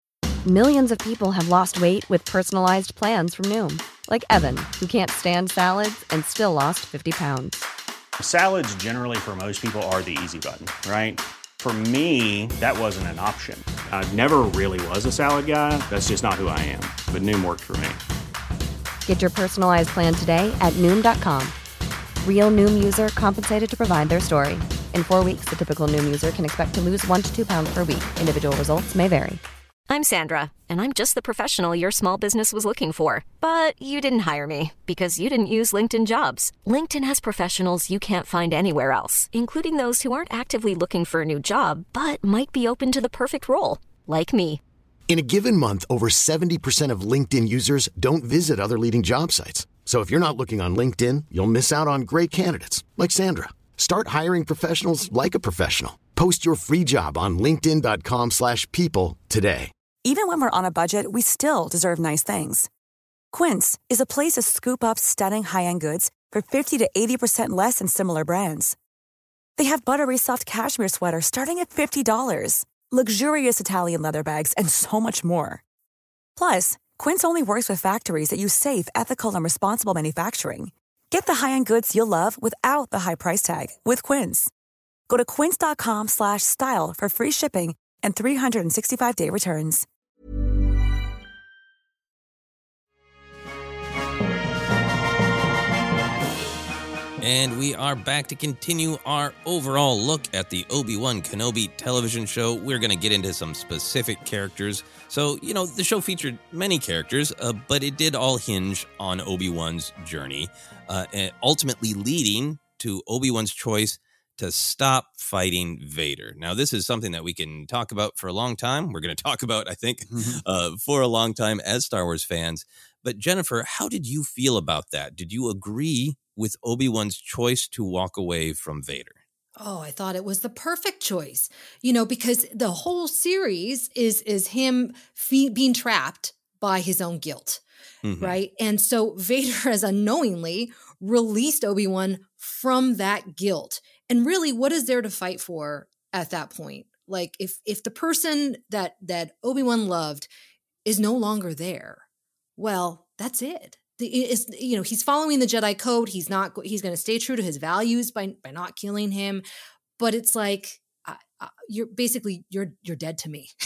Millions of people have lost weight with personalized plans from Noom. Like Evan, who can't stand salads and still lost 50 pounds. Salads generally for most people are the easy button, right? For me, that wasn't an option. I never really was a salad guy. That's just not who I am. But Noom worked for me. Get your personalized plan today at Noom.com. Real Noom user compensated to provide their story. In 4 weeks, the typical Noom user can expect to lose 1 to 2 pounds per week. Individual results may vary. I'm Sandra, and I'm just the professional your small business was looking for. But you didn't hire me because you didn't use LinkedIn Jobs. LinkedIn has professionals you can't find anywhere else, including those who aren't actively looking for a new job, but might be open to the perfect role, like me. In a given month, over 70% of LinkedIn users don't visit other leading job sites. So if you're not looking on LinkedIn, you'll miss out on great candidates like Sandra. Start hiring professionals like a professional. Post your free job on linkedin.com/people today. Even when we're on a budget, we still deserve nice things. Quince is a place to scoop up stunning high-end goods for 50 to 80% less than similar brands. They have buttery soft cashmere sweaters starting at $50, luxurious Italian leather bags, and so much more. Plus, Quince only works with factories that use safe, ethical, and responsible manufacturing. Get the high-end goods you'll love without the high price tag with Quince. Go to quince.com/style for free shipping and 365-day returns. And we are back to continue our overall look at the Obi-Wan Kenobi television show. We're going to get into some specific characters. So, the show featured many characters, but it did all hinge on Obi-Wan's journey, and ultimately leading to Obi-Wan's choice to stop fighting Vader. Now, this is something that we can talk about for a long time. We're going to talk about, I think, for a long time as Star Wars fans. But Jennifer, how did you feel about that? Did you agree with Obi-Wan's choice to walk away from Vader? Oh, I thought it was the perfect choice, because the whole series is him being trapped by his own guilt, right? And so Vader has unknowingly released Obi-Wan from that guilt. And really, what is there to fight for at that point? Like, if the person that Obi-Wan loved is no longer there, well, that's it. He's following the Jedi code. He's going to stay true to his values by not killing him. But it's like, you're dead to me.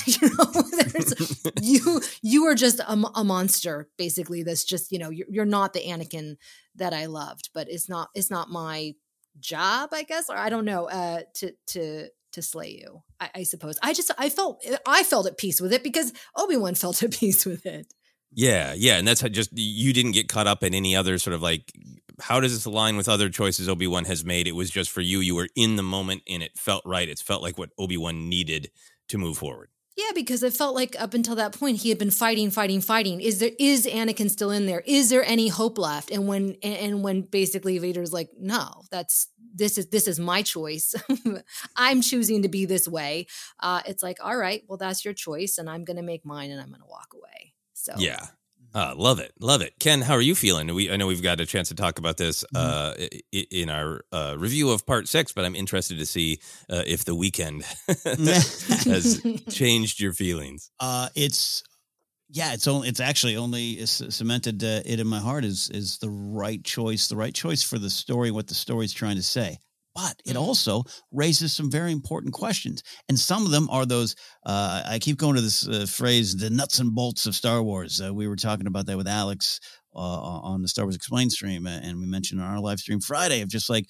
You are just a monster, basically. That's just, you're not the Anakin that I loved, but it's not my job, I guess, or I don't know, to slay you, I suppose. I felt at peace with it because Obi-Wan felt at peace with it. Yeah. And that's how you didn't get caught up in any other sort of like, how does this align with other choices Obi-Wan has made? It was just for you. You were in the moment and it felt right. It felt like what Obi-Wan needed to move forward. Yeah, because it felt like up until that point, he had been fighting. Is Anakin still in there? Is there any hope left? And when basically Vader's like, no, this is my choice. I'm choosing to be this way. It's like, all right, well, that's your choice, and I'm going to make mine, and I'm going to walk away. So yeah. Love it. Ken, how are you feeling? I know we've got a chance to talk about this in our review of Part 6, but I'm interested to see if the weekend has changed your feelings. It's actually only cemented it in my heart is the right choice for the story, what the story's trying to say. But it also raises some very important questions. And some of them are those, I keep going to this phrase, the nuts and bolts of Star Wars. We were talking about that with Alex on the Star Wars Explained stream. And we mentioned on our live stream Friday of just like,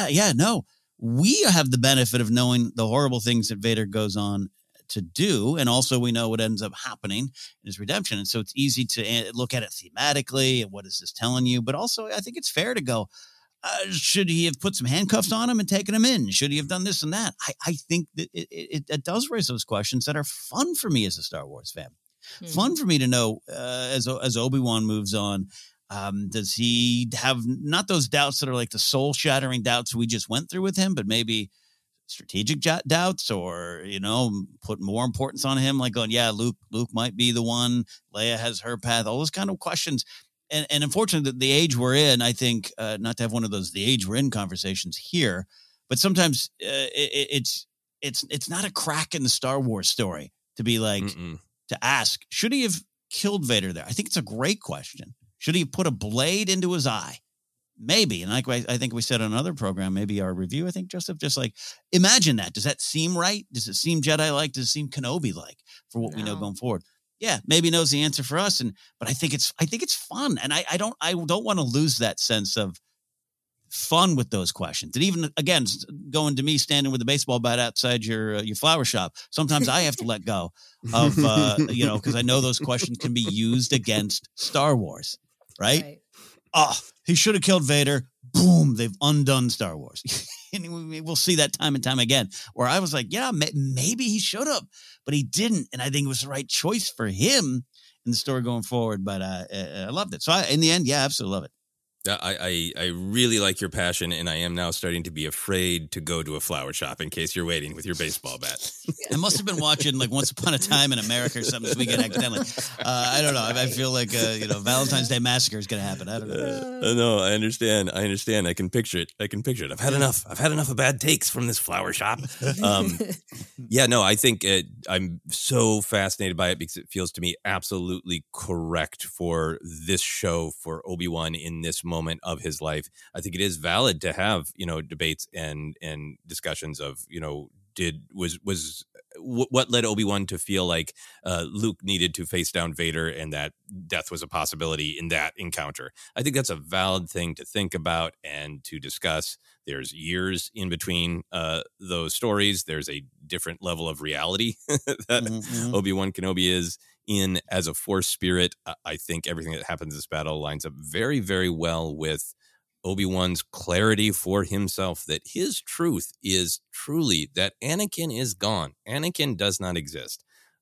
we have the benefit of knowing the horrible things that Vader goes on to do. And also we know what ends up happening in his redemption. And so it's easy to look at it thematically and what is this telling you? But also I think it's fair to go, should he have put some handcuffs on him and taken him in? Should he have done this and that? I think that it does raise those questions that are fun for me as a Star Wars fan. Fun for me to know as Obi-Wan moves on, does he have not those doubts that are like the soul-shattering doubts we just went through with him, but maybe strategic doubts or, put more importance on him, like going, Luke might be the one, Leia has her path, all those kind of questions. And unfortunately, the age we're in, I think, not to have one of those the age we're in conversations here, but sometimes it's not a crack in the Star Wars story to be like, to ask, should he have killed Vader there? I think it's a great question. Should he have put a blade into his eye? Maybe. And like I think we said on another program, maybe our review, I think, Joseph, just like, imagine that. Does that seem right? Does it seem Jedi-like? Does it seem Kenobi-like for what we know going forward? Yeah, maybe knows the answer for us. But I think it's fun. And I don't want to lose that sense of fun with those questions. And even, again, going to me standing with a baseball bat outside your flower shop, sometimes I have to let go of, because I know those questions can be used against Star Wars, right? Oh, he should have killed Vader. Boom, they've undone Star Wars. And we'll see that time and time again, where I was like, yeah, maybe he should have, but he didn't. And I think it was the right choice for him in the story going forward. But I loved it. So in the end, yeah, absolutely love it. I really like your passion, and I am now starting to be afraid to go to a flower shop in case you're waiting with your baseball bat. I must have been watching like Once Upon a Time in America or something this weekend accidentally. I don't know. I feel like Valentine's Day Massacre is going to happen. I don't know. No, I understand. I can picture it. I've had enough. I've had enough of bad takes from this flower shop. I think I'm so fascinated by it because it feels to me absolutely correct for this show, for Obi-Wan in this moment of his life. I think it is valid to have, debates and discussions of, what led Obi-Wan to feel like Luke needed to face down Vader and that death was a possibility in that encounter. I think that's a valid thing to think about and to discuss. There's years in between those stories. There's a different level of reality that Obi-Wan Kenobi is in as a Force spirit. I think everything that happens in this battle lines up very, very well with Obi-Wan's clarity for himself that his truth is truly that Anakin is gone. Anakin does not exist.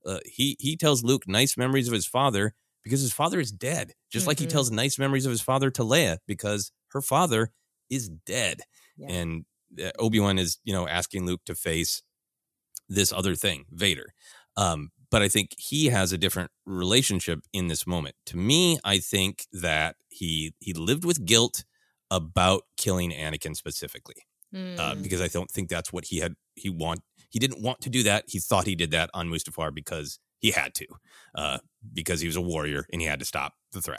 He tells Luke nice memories of his father because his father is dead, just like he tells nice memories of his father to Leia because her father is dead. Yeah. And Obi-Wan is, asking Luke to face this other thing, Vader. But I think he has a different relationship in this moment. To me, I think that he lived with guilt about killing Anakin specifically, because I don't think that's what he didn't want to do that. He thought he did that on Mustafar because he had to, because he was a warrior and he had to stop the threat.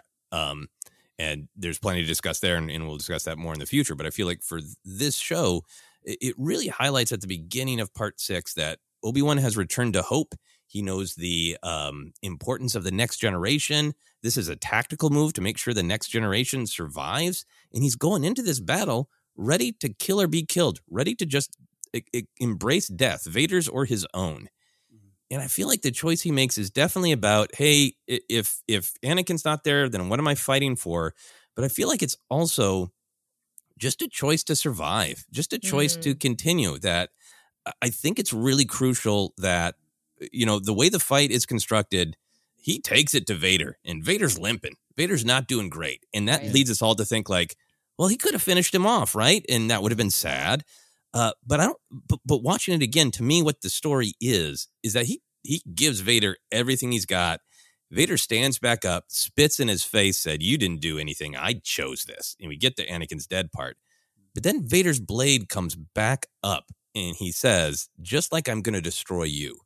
And there's plenty to discuss there, and we'll discuss that more in the future. But I feel like for this show, it really highlights at the beginning of Part 6 that Obi-Wan has returned to hope. He knows the importance of the next generation. This is a tactical move to make sure the next generation survives. And he's going into this battle ready to kill or be killed, ready to just embrace death, Vader's or his own. And I feel like the choice he makes is definitely about, hey, if Anakin's not there, then what am I fighting for? But I feel like it's also just a choice to survive, just a choice to continue. That I think it's really crucial that, the way the fight is constructed, he takes it to Vader and Vader's limping. Vader's not doing great. And that leads us all to think like, well, he could have finished him off, right? And that would have been sad. But watching it again, to me, what the story is that he gives Vader everything he's got. Vader stands back up, spits in his face, said, "You didn't do anything. I chose this." And we get to Anakin's dead part. But then Vader's blade comes back up and he says, "Just like I'm going to destroy you."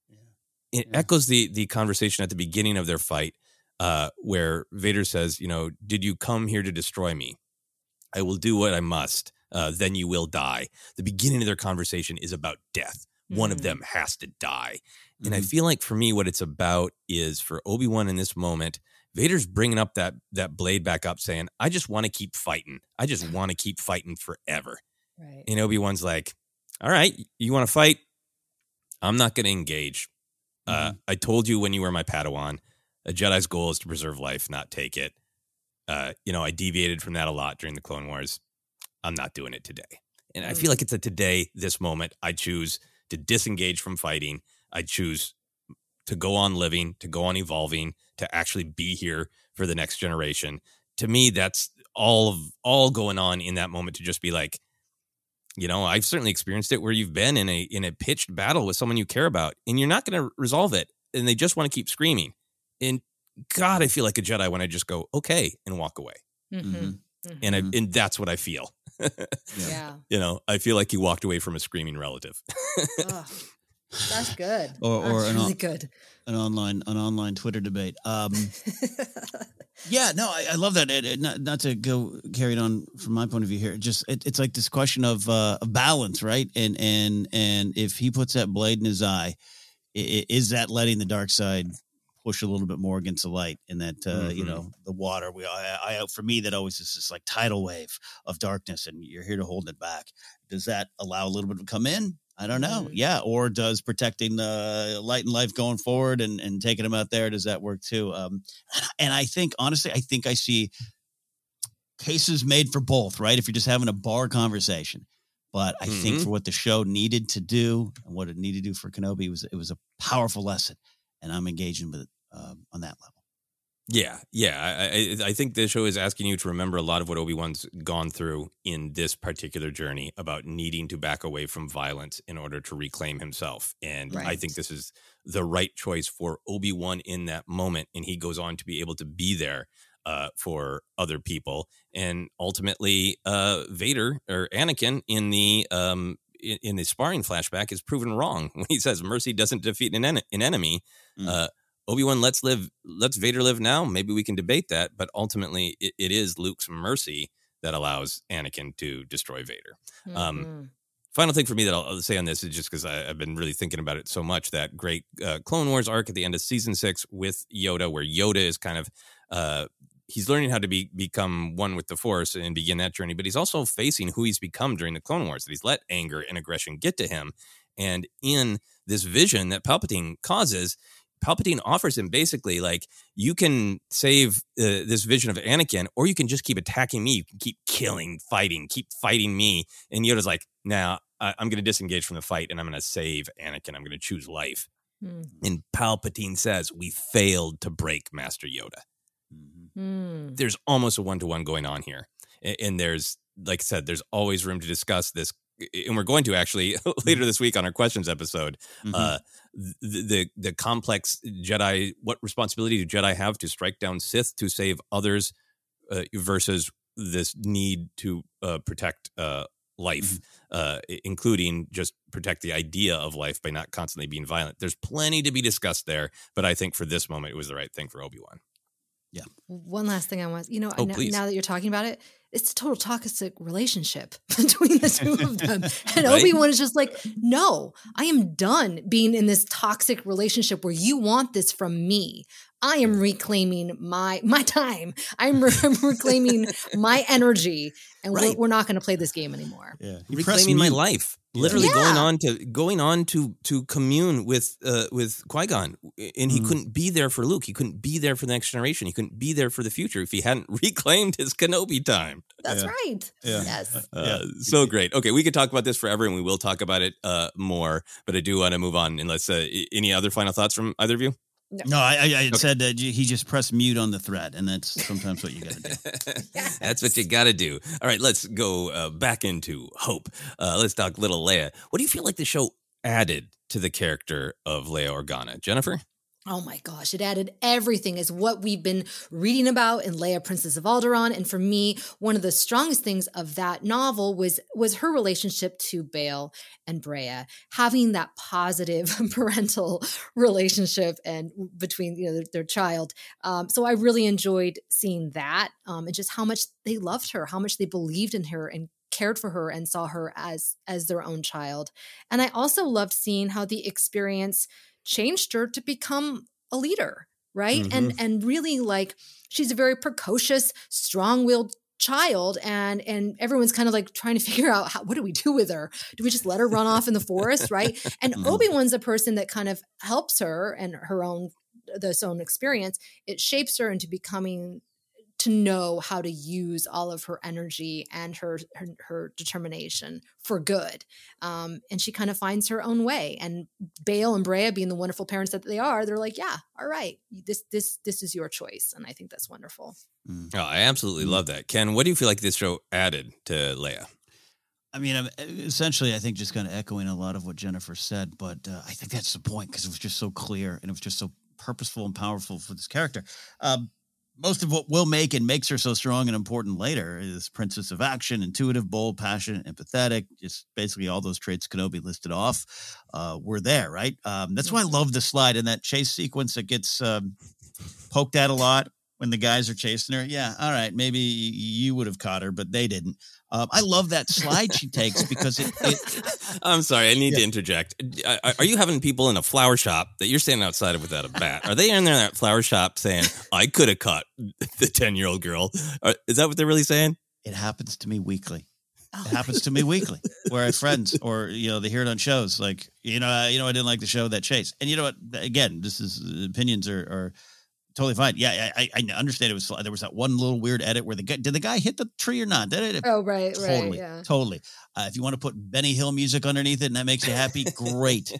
It echoes the conversation at the beginning of their fight, where Vader says, "Did you come here to destroy me? I will do what I must. Then you will die." The beginning of their conversation is about death. One of them has to die. And I feel like for me, what it's about is for Obi-Wan in this moment, Vader's bringing up that blade back up saying, "I just want to keep fighting. I just want to keep fighting forever." Right. And Obi-Wan's like, "All right, you want to fight? I'm not going to engage. I told you when you were my Padawan, a Jedi's goal is to preserve life, not take it. I deviated from that a lot during the Clone Wars. I'm not doing it today." And I feel like it's a today, this moment, I choose to disengage from fighting. I choose to go on living, to go on evolving, to actually be here for the next generation. To me, that's all going on in that moment, to just be like, I've certainly experienced it where you've been in a pitched battle with someone you care about and you're not going to resolve it. And they just want to keep screaming. And God, I feel like a Jedi when I just go, okay, and walk away. And that's what I feel. Yeah. I feel like he walked away from a screaming relative. That's good. Or That's really good. An online Twitter debate. Yeah, no, I love that. Not to go carry it on from my point of view here. Just it's like this question of balance, right? And if he puts that blade in his eye, is that letting the dark side push a little bit more against the light? And that the water. For me, that always is this like tidal wave of darkness, and you're here to hold it back. Does that allow a little bit to come in? I don't know. Yeah. Or does protecting the light and life going forward and taking them out there, does that work too? And I think, honestly, I see cases made for both, right? If you're just having a bar conversation. But I think for what the show needed to do and what it needed to do for Kenobi, it was a powerful lesson. And I'm engaging with it on that level. Yeah. I think the show is asking you to remember a lot of what Obi-Wan's gone through in this particular journey about needing to back away from violence in order to reclaim himself. And I think this is the right choice for Obi-Wan in that moment. And he goes on to be able to be there for other people. And ultimately, Vader or Anakin in the sparring flashback is proven wrong when he says mercy doesn't defeat an enemy. Obi-Wan lets Vader live now. Maybe we can debate that, but ultimately it is Luke's mercy that allows Anakin to destroy Vader. Final thing for me that I'll say on this is just because I've been really thinking about it so much, that great Clone Wars arc at the end of season 6 with Yoda, where Yoda is kind of he's learning how to become one with the Force and begin that journey, but he's also facing who he's become during the Clone Wars, that he's let anger and aggression get to him. And in this vision that Palpatine causes, Palpatine offers him basically like, you can save this vision of Anakin, or you can just keep attacking me. You can keep keep fighting me. And Yoda's like, nah, I'm going to disengage from the fight and I'm going to save Anakin. I'm going to choose life. And Palpatine says, we failed to break Master Yoda. There's almost a one-to-one going on here. And there's, like I said, there's always room to discuss this. And we're going to actually later this week on our questions episode, the complex Jedi, what responsibility do Jedi have to strike down Sith to save others versus this need to protect life, including just protect the idea of life by not constantly being violent. There's plenty to be discussed there, but I think for this moment, it was the right thing for Obi-Wan. Yeah. One last thing I want, now that you're talking about it, it's a total toxic relationship between the two of them. And Obi-Wan is just like, no, I am done being in this toxic relationship where you want this from me. I am reclaiming my time. I'm reclaiming my energy, and we're not going to play this game anymore. Yeah, reclaiming my life. Literally going on to commune with Qui-Gon, and he couldn't be there for Luke. He couldn't be there for the next generation. He couldn't be there for the future if he hadn't reclaimed his Kenobi time. That's right. Yeah. Yes. So great. Okay, we could talk about this forever, and we will talk about it more. But I do want to move on. Unless any other final thoughts from either of you? No, I said that he just pressed mute on the thread, and that's sometimes what you got to do. Yes. That's what you got to do. All right, let's go back into Hope. Let's talk little Leia. What do you feel like the show added to the character of Leia Organa? Jennifer? Oh my gosh, it added everything as what we've been reading about in Leia, Princess of Alderaan. And for me, one of the strongest things of that novel was her relationship to Bail and Breha, having that positive parental relationship and between their child. So I really enjoyed seeing that and just how much they loved her, how much they believed in her and cared for her and saw her as their own child. And I also loved seeing how the experience changed her to become a leader, right? And really, like, she's a very precocious, strong-willed child, and everyone's kind of like trying to figure out what do we do with her? Do we just let her run off in the forest, right? And Obi-Wan's a person that kind of helps her and this own experience. It shapes her into becoming to know how to use all of her energy and her determination for good. And she kind of finds her own way. And Bail and Breha, being the wonderful parents that they are, they're like, yeah, all right, this is your choice. And I think that's wonderful. Oh, I absolutely love that. Ken, what do you feel like this show added to Leia? I mean, essentially, I think just kind of echoing a lot of what Jennifer said, but I think that's the point, because it was just so clear and it was just so purposeful and powerful for this character. most of what will make and makes her so strong and important later is Princess of Action, intuitive, bold, passionate, empathetic. Just basically all those traits Kenobi listed off were there, right? That's why I love the slide and that chase sequence that gets poked at a lot when the guys are chasing her. Yeah, all right, maybe you would have caught her, but they didn't. I love that slide she takes because it I'm sorry, I need to interject. Are you having people in a flower shop that you're standing outside of without a bat? Are they in there in that flower shop saying, I could have caught the 10-year-old girl? Is that what they're really saying? It happens to me weekly. It happens to me weekly where I have friends or, they hear it on shows like, I didn't like the show that Chase. And you know what? Again, this is opinions are totally fine. Yeah, I understand it was. There was that one little weird edit where did the guy hit the tree or not? Oh, right, totally, yeah. Totally. If you want to put Benny Hill music underneath it and that makes you happy, great.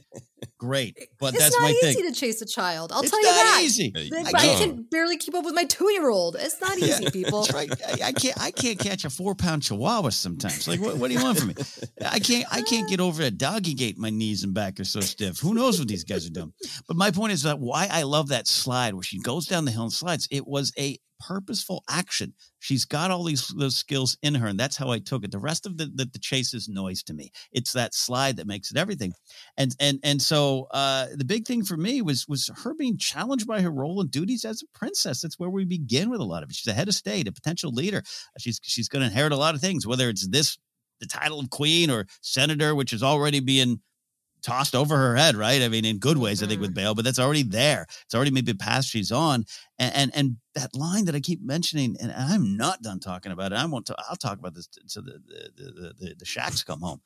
But that's my thing. It's not easy to chase a child. I'll tell you that. It's not easy. I can barely keep up with my 2-year-old. It's not easy, people. That's right. I can't catch a 4-pound chihuahua sometimes. Like, what do you want from me? I can't get over that doggy gate. My knees and back are so stiff. Who knows what these guys are doing? But my point is that why I love that slide where she goes down the hill and slides. It was a purposeful action. She's got all those skills in her, and that's how I took it. The rest of the chase is noise to me. It's that slide that makes it everything. And so the big thing for me was her being challenged by her role and duties as a princess. That's where we begin with a lot of it. She's a head of state, a potential leader. She's going to inherit a lot of things, whether it's the title of queen or senator, which is already being tossed over her head, right? I mean, in good ways, I think, with Bail, but that's already there. It's already maybe a path she's on. And that line that I keep mentioning, and I'm not done talking about it. I'll talk about this until the Shacks come home.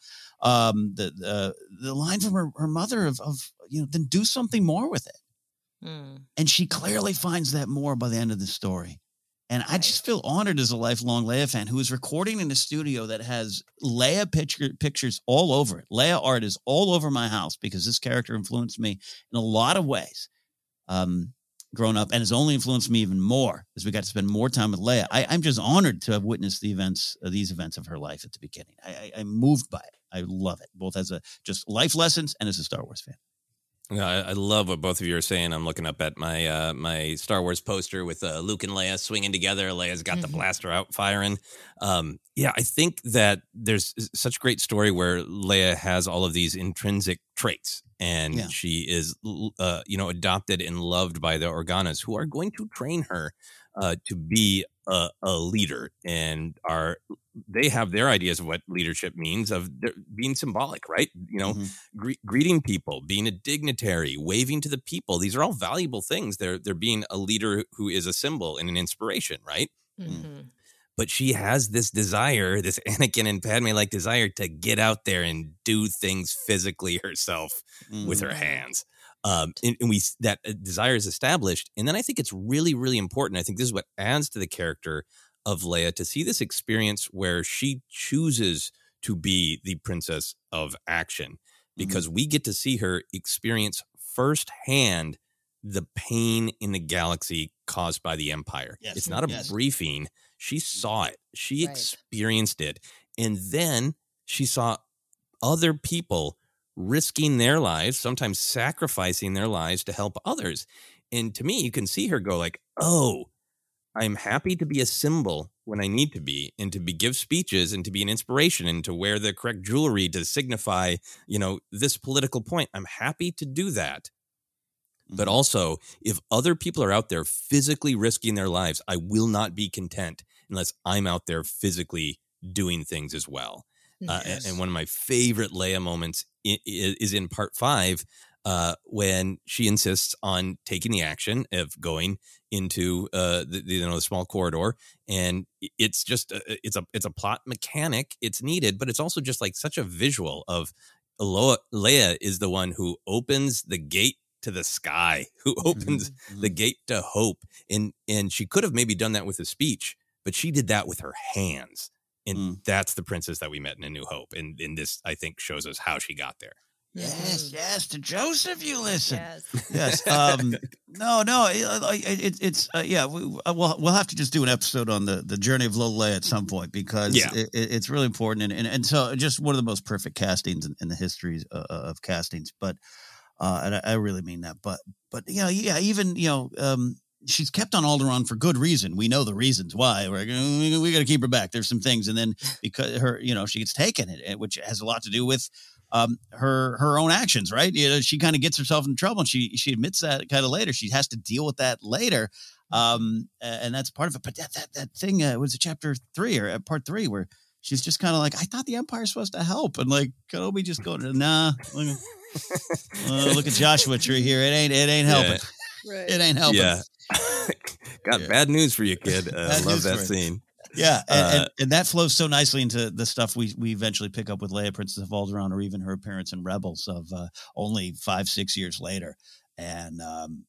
The line from her mother of then do something more with it. And she clearly finds that more by the end of the story. And I just feel honored as a lifelong Leia fan who is recording in a studio that has Leia pictures all over it. Leia art is all over my house because this character influenced me in a lot of ways growing up and has only influenced me even more as we got to spend more time with Leia. I'm just honored to have witnessed these events of her life at the beginning. I'm moved by it. I love it, both as just life lessons and as a Star Wars fan. Yeah, I love what both of you are saying. I'm looking up at my my Star Wars poster with Luke and Leia swinging together. Leia's got the blaster out firing. I think that there's such great story where Leia has all of these intrinsic traits, and she is, adopted and loved by the Organas, who are going to train her to be a leader, and they have their ideas of what leadership means, of being symbolic, right? Greeting people, being a dignitary, waving to the people. These are all valuable things. They're being a leader who is a symbol and an inspiration, right? Mm-hmm. But she has this desire, this Anakin and Padme-like desire to get out there and do things physically herself with her hands. That desire is established. And then I think it's really, really important. I think this is what adds to the character of Leia, to see this experience where she chooses to be the princess of action, because we get to see her experience firsthand the pain in the galaxy caused by the Empire. Yes. It's not a briefing. She saw it. She experienced it. And then she saw other people risking their lives, sometimes sacrificing their lives to help others. And to me, you can see her go like, oh, I'm happy to be a symbol when I need to be, and to give speeches and to be an inspiration and to wear the correct jewelry to signify, this political point. I'm happy to do that. But also, if other people are out there physically risking their lives, I will not be content unless I'm out there physically doing things as well. And one of my favorite Leia moments is in Part 5, when she insists on taking the action of going into the small corridor, and it's just it's a plot mechanic. It's needed, but it's also just like such a visual of Leia is the one who opens the gate to the sky, who opens the gate to hope, and she could have maybe done that with a speech, but she did that with her hands. And that's the princess that we met in A New Hope. And this, I think, shows us how she got there. Yes. To Joseph, you listen. Yes. We'll have to just do an episode on the journey of Little Leia at some point, because it's really important. And so just one of the most perfect castings in the history of castings. But and I really mean that. But even she's kept on Alderaan for good reason. We know the reasons why. We got to keep her back. There's some things, and then because she gets taken, which has a lot to do with her own actions, right? She kind of gets herself in trouble, and she admits that kind of later. She has to deal with that later, and that's part of it. But that thing was it chapter 3 or part 3 where she's just kind of like, I thought the Empire's supposed to help, and like Kenobi just going, nah. Look at Joshua Tree here. It ain't helping. Right. It ain't helping. Yeah. Got bad news for you, kid. I love that scene. Yeah, and that flows so nicely into the stuff we eventually pick up with Leia, Princess of Alderaan, or even her appearance in Rebels of only 5-6 years later, and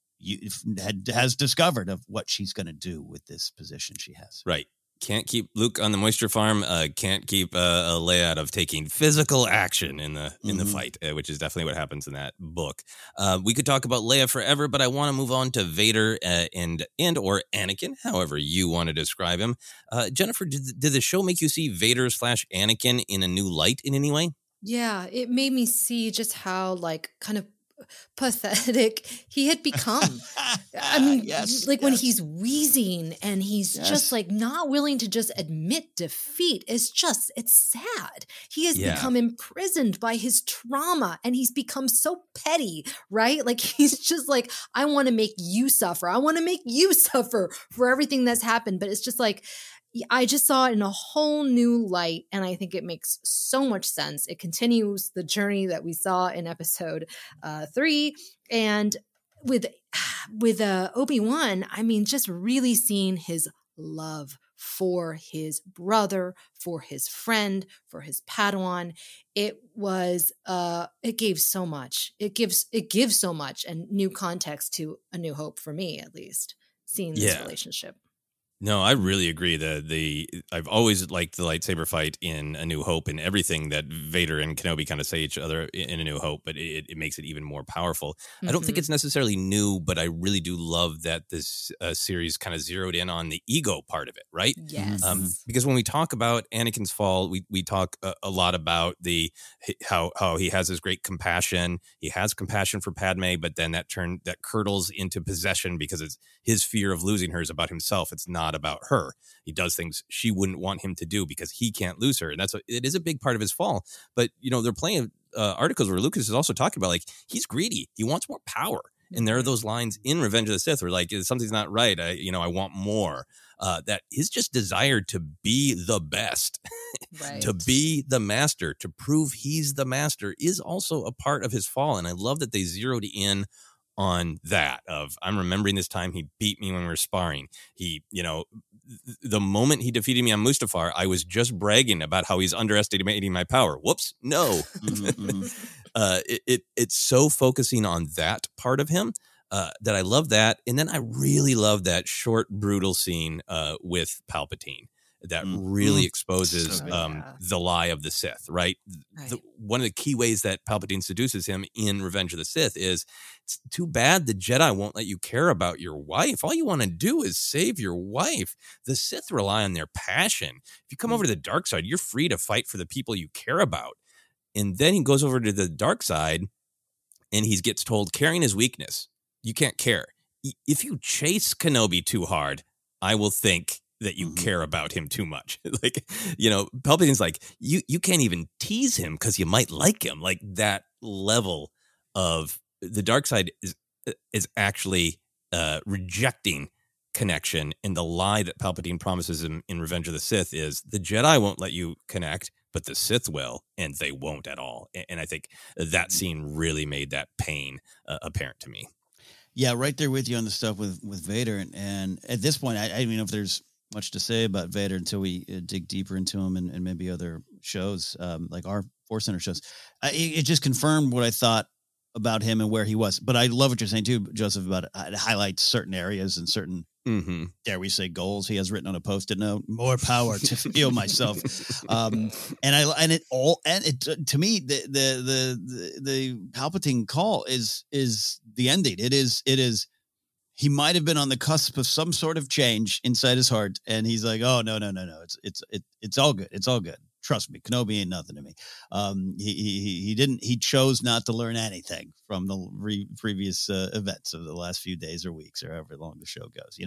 has discovered of what she's going to do with this position she has. Right. Can't keep Luke on the moisture farm. Can't keep Leia out of taking physical action in the fight, which is definitely what happens in that book. We could talk about Leia forever, but I want to move on to Vader and or Anakin, however you want to describe him. Jennifer, did the show make you see Vader / Anakin in a new light in any way? Yeah, it made me see just how kind of pathetic he had become. I mean, when he's wheezing and he's just not willing to just admit defeat. It's sad. He has become imprisoned by his trauma, and he's become so petty, right? Like he's just like, I want to make you suffer. I want to make you suffer for everything that's happened. But it's just like, I just saw it in a whole new light, and I think it makes so much sense. It continues the journey that we saw in episode 3, and with Obi-Wan, I mean, just really seeing his love for his brother, for his friend, for his Padawan. It gave so much. It gives so much and new context to A New Hope, for me at least, seeing this relationship. No, I really agree. I've always liked the lightsaber fight in A New Hope and everything that Vader and Kenobi kind of say each other in A New Hope, but it makes it even more powerful. Mm-hmm. I don't think it's necessarily new, but I really do love that this series kind of zeroed in on the ego part of it, right? Yes. Because when we talk about Anakin's fall, we talk a lot about how he has this great compassion. He has compassion for Padme, but then that curdles into possession because it's his fear of losing her is about himself. It's not about her. He does things she wouldn't want him to do because he can't lose her, and it is a big part of his fall. But there are plenty of articles where Lucas is also talking about he's greedy. He wants more power, and there are those lines in Revenge of the Sith where something's not right. I want more. That his just desire to be the best, right. To be the master, to prove he's the master is also a part of his fall, and I love that they zeroed in on that of, I'm remembering this time he beat me when we were sparring. He, the moment he defeated me on Mustafar, I was just bragging about how he's underestimating my power. Whoops. No. It's so focusing on that part of him that I love that. And then I really love that short, brutal scene with Palpatine that really exposes the lie of the Sith, right? One of the key ways that Palpatine seduces him in Revenge of the Sith is, it's too bad the Jedi won't let you care about your wife. All you want to do is save your wife. The Sith rely on their passion. If you come over to the dark side, you're free to fight for the people you care about. And then he goes over to the dark side and he gets told caring is weakness. You can't care. If you chase Kenobi too hard, I will think that you care about him too much. Palpatine's like, you can't even tease him because you might like him. Like that level of the dark side is actually rejecting connection. And the lie that Palpatine promises him in Revenge of the Sith is the Jedi won't let you connect, but the Sith will, and they won't at all. And I think that scene really made that pain apparent to me. Yeah, right there with you on the stuff with Vader. And at this point, I don't know if there's much to say about Vader until we dig deeper into him and maybe other shows like our Force Center shows. It just confirmed what I thought about him and where he was. But I love what you're saying too, Joseph, about it highlights certain areas and certain, dare we say, goals he has written on a Post-it note. More power to feel myself. To me, the Palpatine call is the ending. It is. He might have been on the cusp of some sort of change inside his heart, and he's like, "Oh no! It's all good. It's all good. Trust me, Kenobi ain't nothing to me. He chose not to learn anything from the previous events of the last few days or weeks or however long the show goes,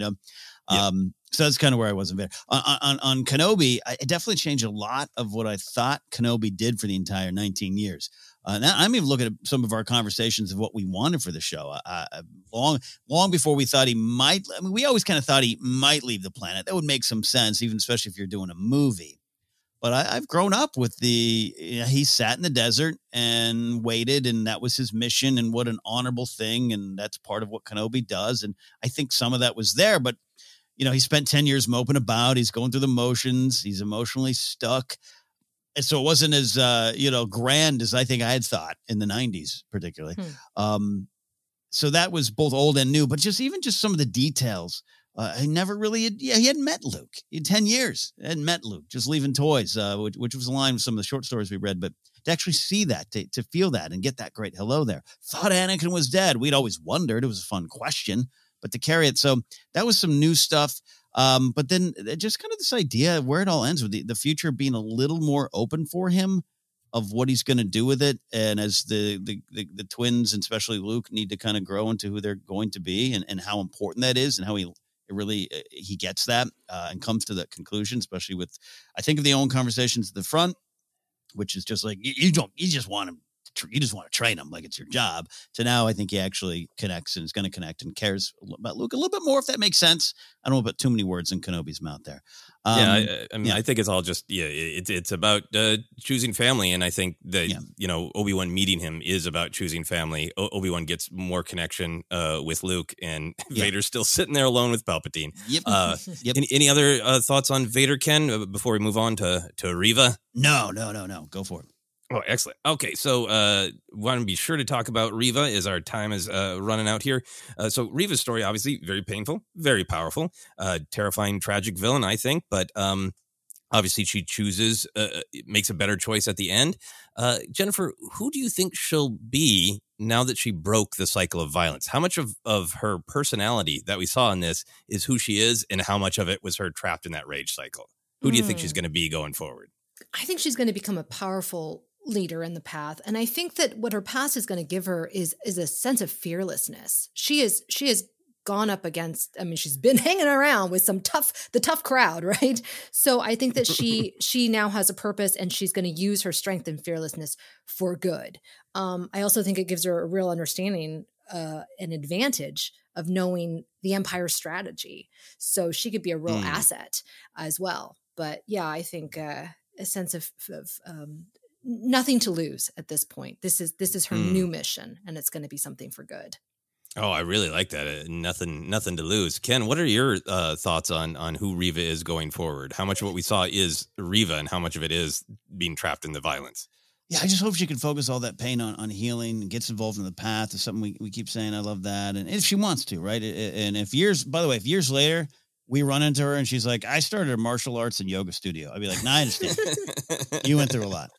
So that's kind of where I wasn't there. On Kenobi, it definitely changed a lot of what I thought Kenobi did for the entire 19 years. Now I'm even looking at some of our conversations of what we wanted for the show. Long before we thought he might. I mean, we always kind of thought he might leave the planet. That would make some sense, even especially if you're doing a movie. But I've grown up with he sat in the desert and waited, and that was his mission, and what an honorable thing. And that's part of what Kenobi does. And I think some of that was there, but he spent 10 years moping about. He's going through the motions. He's emotionally stuck. And so it wasn't as, grand as I think I had thought in the 90s, particularly. So that was both old and new, but just some of the details. I never really he hadn't met Luke in 10 years. I hadn't met Luke, just leaving toys, which was aligned with some of the short stories we read. But to actually see that, to feel that and get that great hello there. Thought Anakin was dead. We'd always wondered. It was a fun question, but to carry it. So that was some new stuff. But then just kind of this idea of where it all ends with the future being a little more open for him of what he's going to do with it. And as the twins, and especially Luke, need to kind of grow into who they're going to be and how important that is and how he gets that and comes to that conclusion, especially with, I think of the own conversations at the front, which is just like, you just want to train him like it's your job, to now I think he actually connects and is going to connect and cares about Luke a little bit more, if that makes sense. I don't want to put too many words in Kenobi's mouth there. I think it's all just, it's about choosing family. And I think that, Obi-Wan meeting him is about choosing family. Obi-Wan gets more connection with Luke, and Vader's still sitting there alone with Palpatine. Yep. Any other thoughts on Vader, Ken, before we move on to Reva? No. Go for it. Oh, excellent. Okay, so want to be sure to talk about Reva as our time is running out here. So Reva's story, obviously, very painful, very powerful, terrifying, tragic villain, I think. But obviously she chooses, makes a better choice at the end. Jennifer, who do you think she'll be now that she broke the cycle of violence? How much of her personality that we saw in this is who she is, and how much of it was her trapped in that rage cycle? Who do you think she's going to be going forward? I think she's going to become a powerful leader in the path. And I think that what her past is going to give her is a sense of fearlessness. She has gone up against, she's been hanging around with the tough crowd, right? So I think that she now has a purpose, and she's going to use her strength and fearlessness for good. I also think it gives her a real understanding, an advantage of knowing the Empire's strategy. So she could be a real asset as well. But yeah, I think a sense of nothing to lose at this point. This is her new mission, and it's going to be something for good. Oh, I really like that. Nothing to lose. Ken, what are your thoughts on who Reva is going forward? How much of what we saw is Reva, and how much of it is being trapped in the violence? Yeah, I just hope she can focus all that pain on healing and gets involved in the path. Is something we keep saying. I love that. And if she wants to, right? And if years later we run into her and she's like, I started a martial arts and yoga studio, I'd be like, nah, I understand. You went through a lot.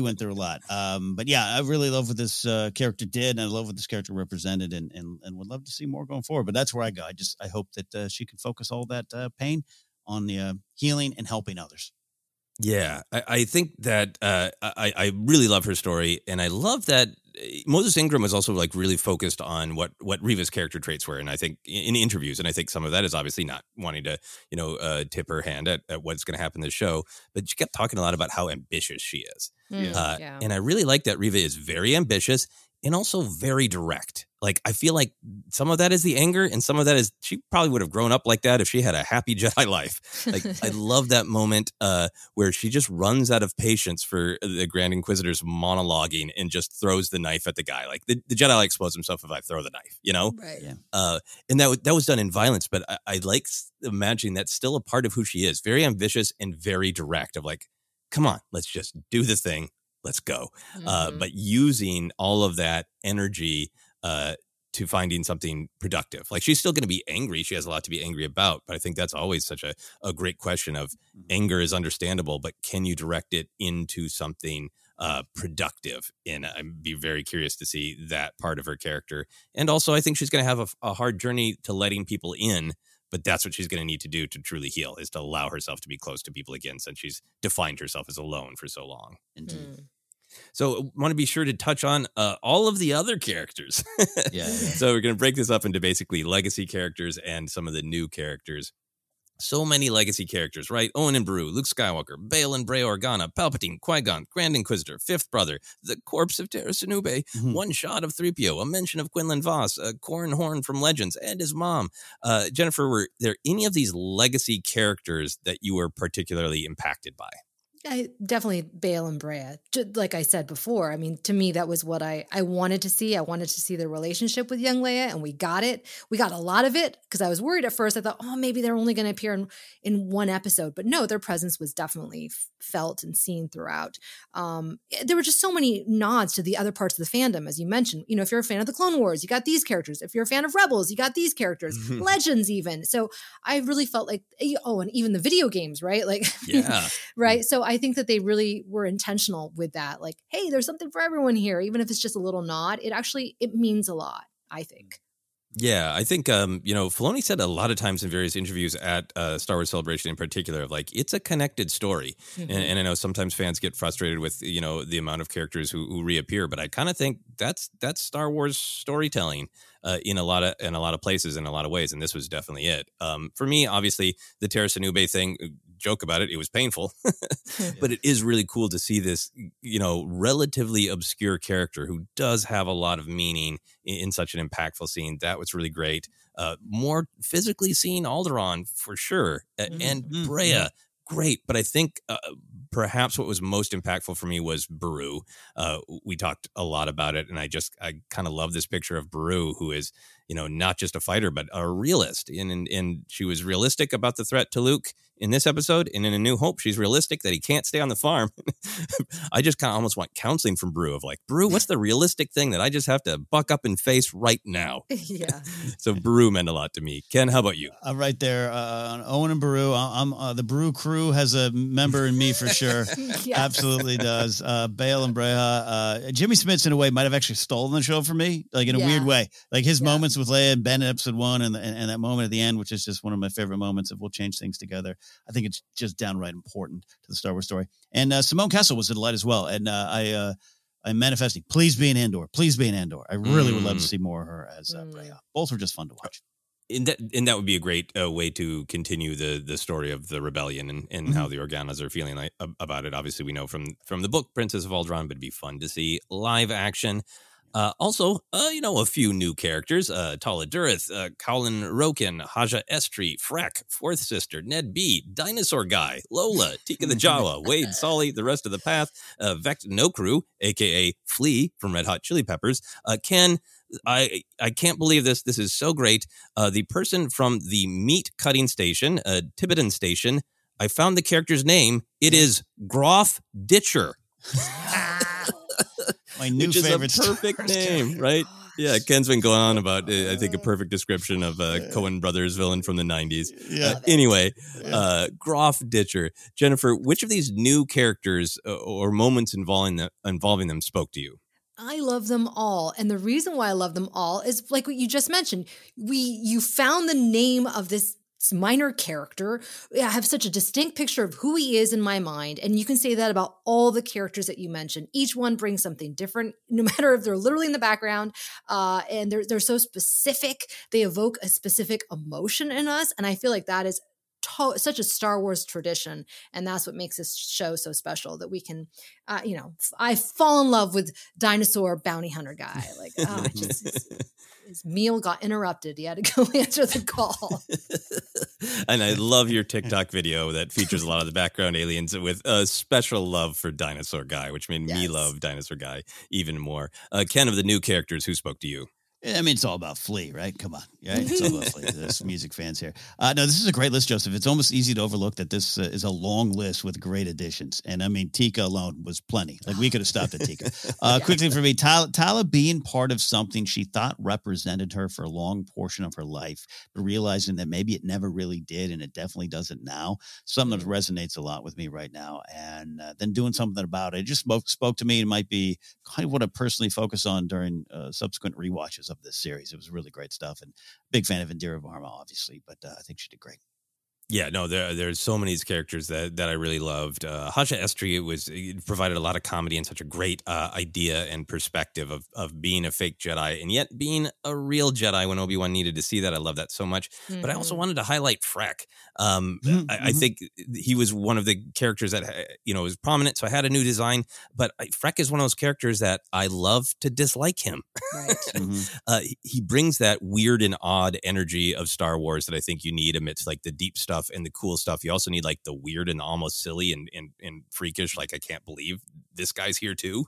But yeah, I really love what this character did, and I love what this character represented, and would love to see more going forward. But that's where I go. I hope that she can focus all that pain on the healing and helping others. Yeah, I think that I really love her story, and I love that Moses Ingram was also like really focused on what Reva's character traits were, and I think in interviews, and I think some of that is obviously not wanting to tip her hand at what's going to happen in the show, but she kept talking a lot about how ambitious she is, and I really like that Reva is very ambitious and also very direct. Like, I feel like some of that is the anger, and some of that is she probably would have grown up like that if she had a happy Jedi life. Like, I love that moment where she just runs out of patience for the Grand Inquisitor's monologuing and just throws the knife at the guy. Like, the Jedi will expose himself if I throw the knife, Right. Yeah. And that was done in violence, but I like imagining that's still a part of who she is. Very ambitious and very direct, of like, come on, let's just do the thing. Let's go. But using all of that energy to finding something productive. Like, she's still going to be angry. She has a lot to be angry about, but I think that's always such a great question of anger is understandable, but can you direct it into something productive? And I'd be very curious to see that part of her character. And also, I think she's going to have a hard journey to letting people in, But that's what she's going to need to do to truly heal, is to allow herself to be close to people again, since she's defined herself as alone for so long. Indeed. So I want to be sure to touch on all of the other characters. So we're going to break this up into basically legacy characters and some of the new characters. So many legacy characters, right? Owen and Beru, Luke Skywalker, Bail and Brea Organa, Palpatine, Qui-Gon, Grand Inquisitor, Fifth Brother, the corpse of Tera Sinube, one shot of 3PO, a mention of Quinlan Vos, Corran Horn from Legends, and his mom. Jennifer, were there any of these legacy characters that you were particularly impacted by? Definitely Bail and Brea. Like I said before, I mean, to me, that was what I wanted to see. I wanted to see their relationship with young Leia, and we got it. We got a lot of it, because I was worried at first. I thought, maybe they're only going to appear in one episode. But no, their presence was definitely felt and seen throughout. There were just so many nods to the other parts of the fandom, as you mentioned. You know, if you're a fan of the Clone Wars, you got these characters. If you're a fan of Rebels, you got these characters. Legends even. So I really felt like, and even the video games, right? Like, right? So I think that they really were intentional with that. Like, hey, there's something for everyone here. Even if it's just a little nod, it means a lot, I think. Yeah, I think, Filoni said a lot of times in various interviews at Star Wars Celebration in particular, like, it's a connected story. And I know sometimes fans get frustrated with, the amount of characters who reappear, but I kind of think that's Star Wars storytelling in a lot of places, in a lot of ways. And this was definitely it. For me, obviously, the Tera Sinube thing, joke about it, it was painful, but it is really cool to see this, relatively obscure character who does have a lot of meaning in such an impactful scene. That was really great. More physically seeing Alderaan for sure, and Brea, great. But I think perhaps what was most impactful for me was Beru. We talked a lot about it, and I kind of love this picture of Beru, who is, not just a fighter, but a realist. And she was realistic about the threat to Luke in this episode, and in A New Hope, she's realistic that he can't stay on the farm. I just kind of almost want counseling from Beru of like, Beru, what's the realistic thing that I just have to buck up and face right now? Yeah. So Beru meant a lot to me. Ken, how about you? I'm right there on Owen and Beru. I'm the Beru crew has a member in me for sure. Yes. Absolutely does. Bail and Brea. Jimmy Smits, in a way, might have actually stolen the show for me, like in a weird way. Like his moments with Leia and Ben in episode 1 and that moment at the end, which is just one of my favorite moments of We'll Change Things Together. I think it's just downright important to the Star Wars story. And Simone Kessel was a delight as well. And I'm manifesting, please be an Andor. Please be an Andor. I really would love to see more of her as Brea. Both were just fun to watch. And that would be a great way to continue the story of the rebellion and how the Organas are feeling about it. Obviously, we know from the book Princess of Alderaan, but it'd be fun to see live action. Also, a few new characters, Tala Durith, Colin Roken, Haja Estri, Freck, Fourth Sister, Ned B, Dinosaur Guy, Lola, Tika the Jawa, Wade, Solly, the rest of the path, Vect Nokru, a.k.a. Flea from Red Hot Chili Peppers, Ken, I can't believe this. This is so great. The person from the meat cutting station, Tibetan Station, I found the character's name. It is Groff Ditcher. My new favorite. Is a perfect name, right? Yeah, Ken's been going on about, I think, a perfect description of Coen Brothers villain from the 90s. Anyway, Groff Ditcher. Jennifer, which of these new characters or moments involving them spoke to you? I love them all. And the reason why I love them all is like what you just mentioned. You found the name of this minor character. I have such a distinct picture of who he is in my mind. And you can say that about all the characters that you mentioned. Each one brings something different, no matter if they're literally in the background. And they're so specific. They evoke a specific emotion in us. And I feel like that is such a Star Wars tradition. And that's what makes this show so special, that we can, I fall in love with dinosaur bounty hunter guy. Like, his meal got interrupted. He had to go answer the call. And I love your TikTok video that features a lot of the background aliens with a special love for Dinosaur Guy, which made me love Dinosaur Guy even more. Ken, of the new characters, who spoke to you? I mean, it's all about Flea, right? Come on. Right? It's all about Flea. There's music fans here. No, this is a great list, Joseph. It's almost easy to overlook that this is a long list with great additions. And I mean, Tika alone was plenty. Like, we could have stopped at Tika. Quickly for me, Tala being part of something she thought represented her for a long portion of her life, but realizing that maybe it never really did, and it definitely doesn't now. Something that resonates a lot with me right now. And then doing something about it. It just spoke to me, and might be kind of what I personally focus on during subsequent rewatches episodes of this series. It was really great stuff, and big fan of Indira Varma, obviously, but I think she did great. Yeah, no, there's so many of these characters that I really loved. Haja Estri it provided a lot of comedy and such a great idea and perspective of being a fake Jedi and yet being a real Jedi when Obi-Wan needed to see that. I love that so much. Mm-hmm. But I also wanted to highlight Freck. I think he was one of the characters that was prominent, so I had a new design. But Freck is one of those characters that I love to dislike him. Right. He brings that weird and odd energy of Star Wars that I think you need amidst like the deep stuff and the cool stuff. You also need like the weird and almost silly and freakish, like I can't believe this guy's here too.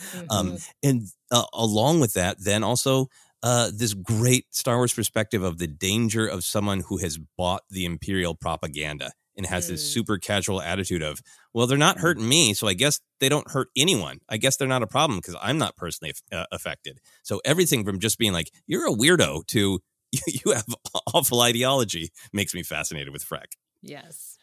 Mm-hmm. Along with that, then also this great Star Wars perspective of the danger of someone who has bought the Imperial propaganda and has this super casual attitude of, well, they're not hurting me, so I guess they don't hurt anyone. I guess they're not a problem because I'm not personally affected. So everything from just being like, you're a weirdo to you have awful ideology makes me fascinated with Freck. Yes.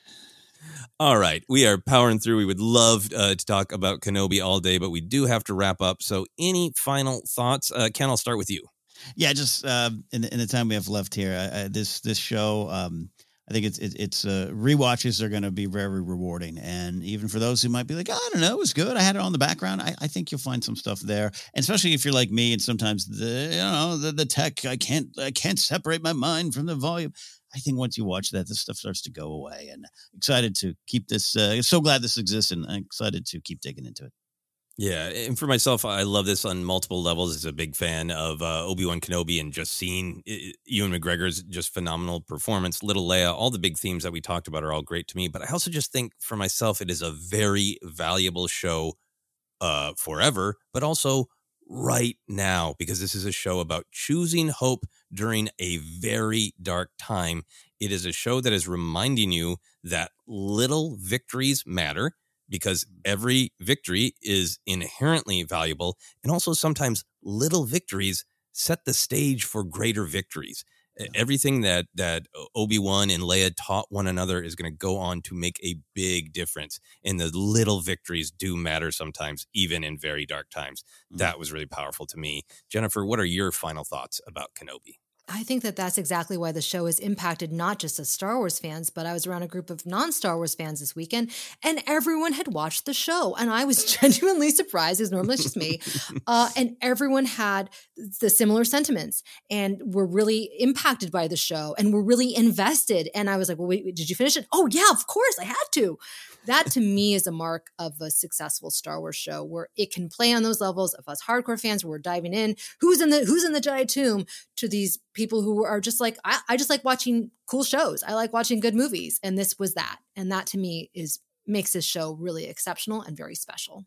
All right. We are powering through. We would love to talk about Kenobi all day, but we do have to wrap up. So any final thoughts? Ken, I'll start with you. Yeah, just in the time we have left here, this show, I think it's rewatches are going to be very rewarding. And even for those who might be like, I don't know, it was good, I had it on the background, I think you'll find some stuff there. And especially if you're like me and sometimes the tech, I can't separate my mind from the volume. I think once you watch that, this stuff starts to go away. And excited to keep this. So glad this exists, and I'm excited to keep digging into it. Yeah, and for myself, I love this on multiple levels. As a big fan of Obi-Wan Kenobi and just seeing Ewan McGregor's just phenomenal performance, Little Leia, all the big themes that we talked about are all great to me. But I also just think for myself, it is a very valuable show forever, but also right now, because this is a show about choosing hope during a very dark time. It is a show that is reminding you that little victories matter, because every victory is inherently valuable. And also sometimes little victories set the stage for greater victories. Yeah. Everything that Obi-Wan and Leia taught one another is going to go on to make a big difference. And the little victories do matter sometimes, even in very dark times. Mm-hmm. That was really powerful to me. Jennifer, what are your final thoughts about Kenobi? I think that that's exactly why the show has impacted not just us Star Wars fans, but I was around a group of non-Star Wars fans this weekend, and everyone had watched the show. And I was genuinely surprised, because normally it's just me. And everyone had the similar sentiments and were really impacted by the show and were really invested. And I was like, well, wait, did you finish it? Oh, yeah, of course, I had to. That to me is a mark of a successful Star Wars show, where it can play on those levels of us hardcore fans where we're diving in, who's in the Jedi tomb, to these people who are just like, I just like watching cool shows. I like watching good movies. And this was that. And that to me makes this show really exceptional and very special.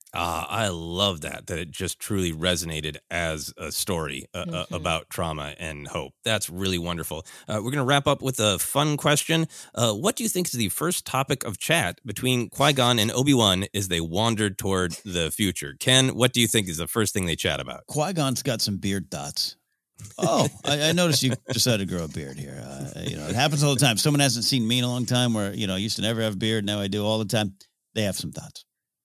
I love that it just truly resonated as a story about trauma and hope. That's really wonderful. We're going to wrap up with a fun question. What do you think is the first topic of chat between Qui-Gon and Obi-Wan as they wandered toward the future? Ken, what do you think is the first thing they chat about? Qui-Gon's got some beard thoughts. Oh, I noticed you decided to grow a beard here. It happens all the time. Someone hasn't seen me in a long time, where, I used to never have a beard. Now I do all the time. They have some thoughts.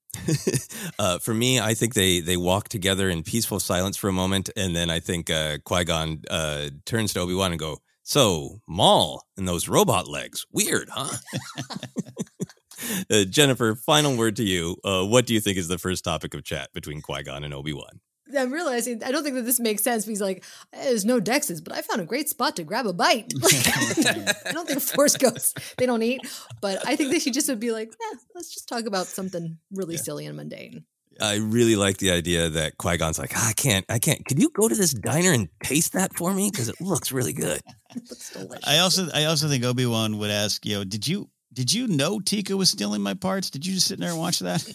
For me, I think they walk together in peaceful silence for a moment, and then I think Qui-Gon turns to Obi-Wan and go, "So, Maul and those robot legs, weird, huh?" Jennifer, final word to you. What do you think is the first topic of chat between Qui-Gon and Obi-Wan? I'm realizing I don't think that this makes sense, because like, there's no Dexes, but I found a great spot to grab a bite. I don't think Force Ghosts, they don't eat, but I think she just would be like, let's just talk about something really silly and mundane. I really like the idea that Qui-Gon's like, I can't. Could you go to this diner and taste that for me? Because it looks really good. It looks delicious. I also think Obi-Wan would ask, did you know Tika was stealing my parts? Did you just sit in there and watch that?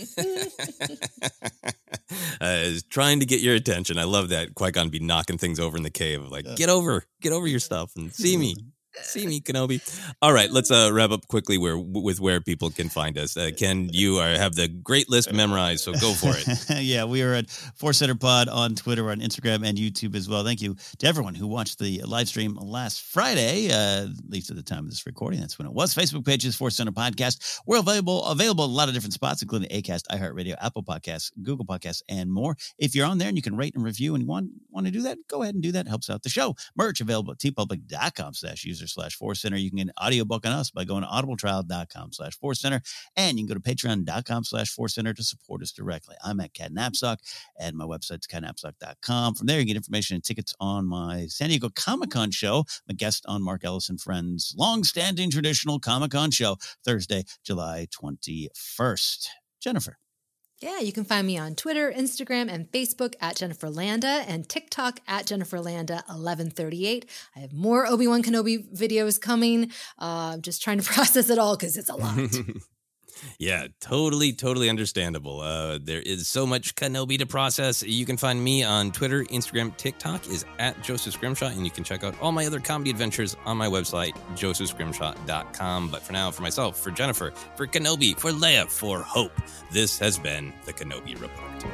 Trying to get your attention. I love that. Qui-Gon be knocking things over in the cave. Like, get over your stuff and see me. See me, Kenobi. All right, let's wrap up quickly with where people can find us. Ken, you have the great list memorized, so go for it. Yeah, we are at Force Center Pod on Twitter, on Instagram, and YouTube as well. Thank you to everyone who watched the live stream last Friday, at least at the time of this recording. That's when it was. Facebook pages, Force Center Podcast. We're available in a lot of different spots, including Acast, iHeartRadio, Apple Podcasts, Google Podcasts, and more. If you're on there and you can rate and review and you want want to do that, go ahead and do that. It helps out the show. Merch available at tpublic.com/user/4center. You can get an audiobook on us by going to audibletrial.com/4center. And you can go to patreon.com/4center to support us directly. I'm at Cat Knapsack, and my website's catnapsack.com. From there, you get information and tickets on my San Diego Comic-Con show. I'm a guest on Mark Ellis and Friends' long-standing traditional Comic-Con show, Thursday, July 21st. Jennifer. Yeah, you can find me on Twitter, Instagram, and Facebook at Jennifer Landa and TikTok at Jennifer Landa 1138. I have more Obi-Wan Kenobi videos coming. I'm just trying to process it all because it's a lot. Yeah, totally understandable. There is so much Kenobi to process. You can find me on Twitter, Instagram, TikTok is at Joseph Scrimshaw, and you can check out all my other comedy adventures on my website, josephscrimshaw.com. But for now, for myself, for Jennifer, for Kenobi, for Leia, for Hope, this has been the Kenobi Report.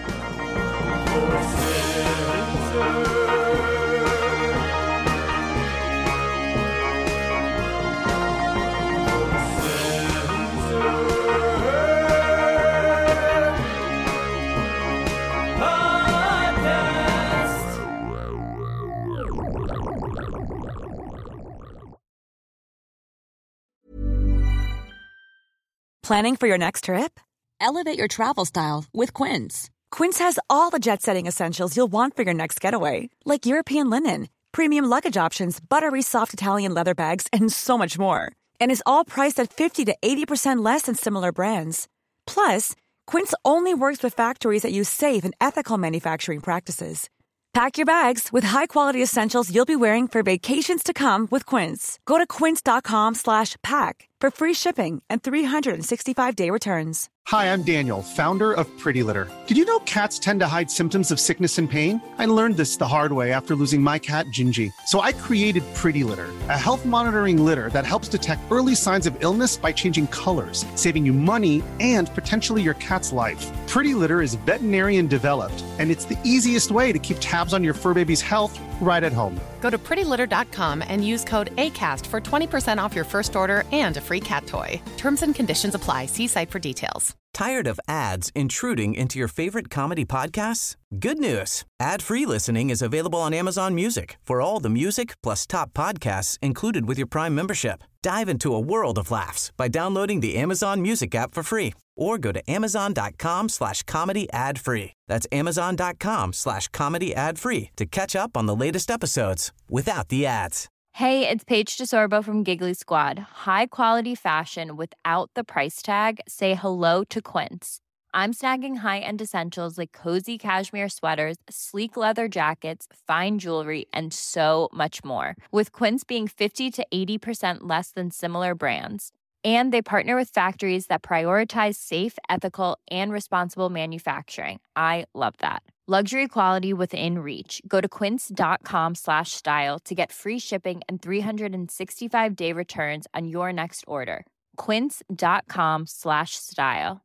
Planning for your next trip? Elevate your travel style with Quince. Quince has all the jet-setting essentials you'll want for your next getaway, like European linen, premium luggage options, buttery soft Italian leather bags, and so much more. And is all priced at 50 to 80% less than similar brands. Plus, Quince only works with factories that use safe and ethical manufacturing practices. Pack your bags with high-quality essentials you'll be wearing for vacations to come with Quince. Go to quince.com/pack for free shipping and 365-day returns. Hi, I'm Daniel, founder of Pretty Litter. Did you know cats tend to hide symptoms of sickness and pain? I learned this the hard way after losing my cat, Gingy. So I created Pretty Litter, a health monitoring litter that helps detect early signs of illness by changing colors, saving you money and potentially your cat's life. Pretty Litter is veterinarian developed, and it's the easiest way to keep tabs on your fur baby's health right at home. Go to prettylitter.com and use code ACAST for 20% off your first order and a free cat toy. Terms and conditions apply. See site for details. Tired of ads intruding into your favorite comedy podcasts? Good news. Ad-free listening is available on Amazon Music for all the music plus top podcasts included with your Prime membership. Dive into a world of laughs by downloading the Amazon Music app for free or go to amazon.com/comedy ad-free. That's amazon.com/comedy ad-free to catch up on the latest episodes without the ads. Hey, it's Paige DeSorbo from Giggly Squad. High quality fashion without the price tag. Say hello to Quince. I'm snagging high-end essentials like cozy cashmere sweaters, sleek leather jackets, fine jewelry, and so much more. With Quince being 50 to 80% less than similar brands. And they partner with factories that prioritize safe, ethical, and responsible manufacturing. I love that. Luxury quality within reach. Go to quince.com/style to get free shipping and 365-day returns on your next order. Quince.com/style.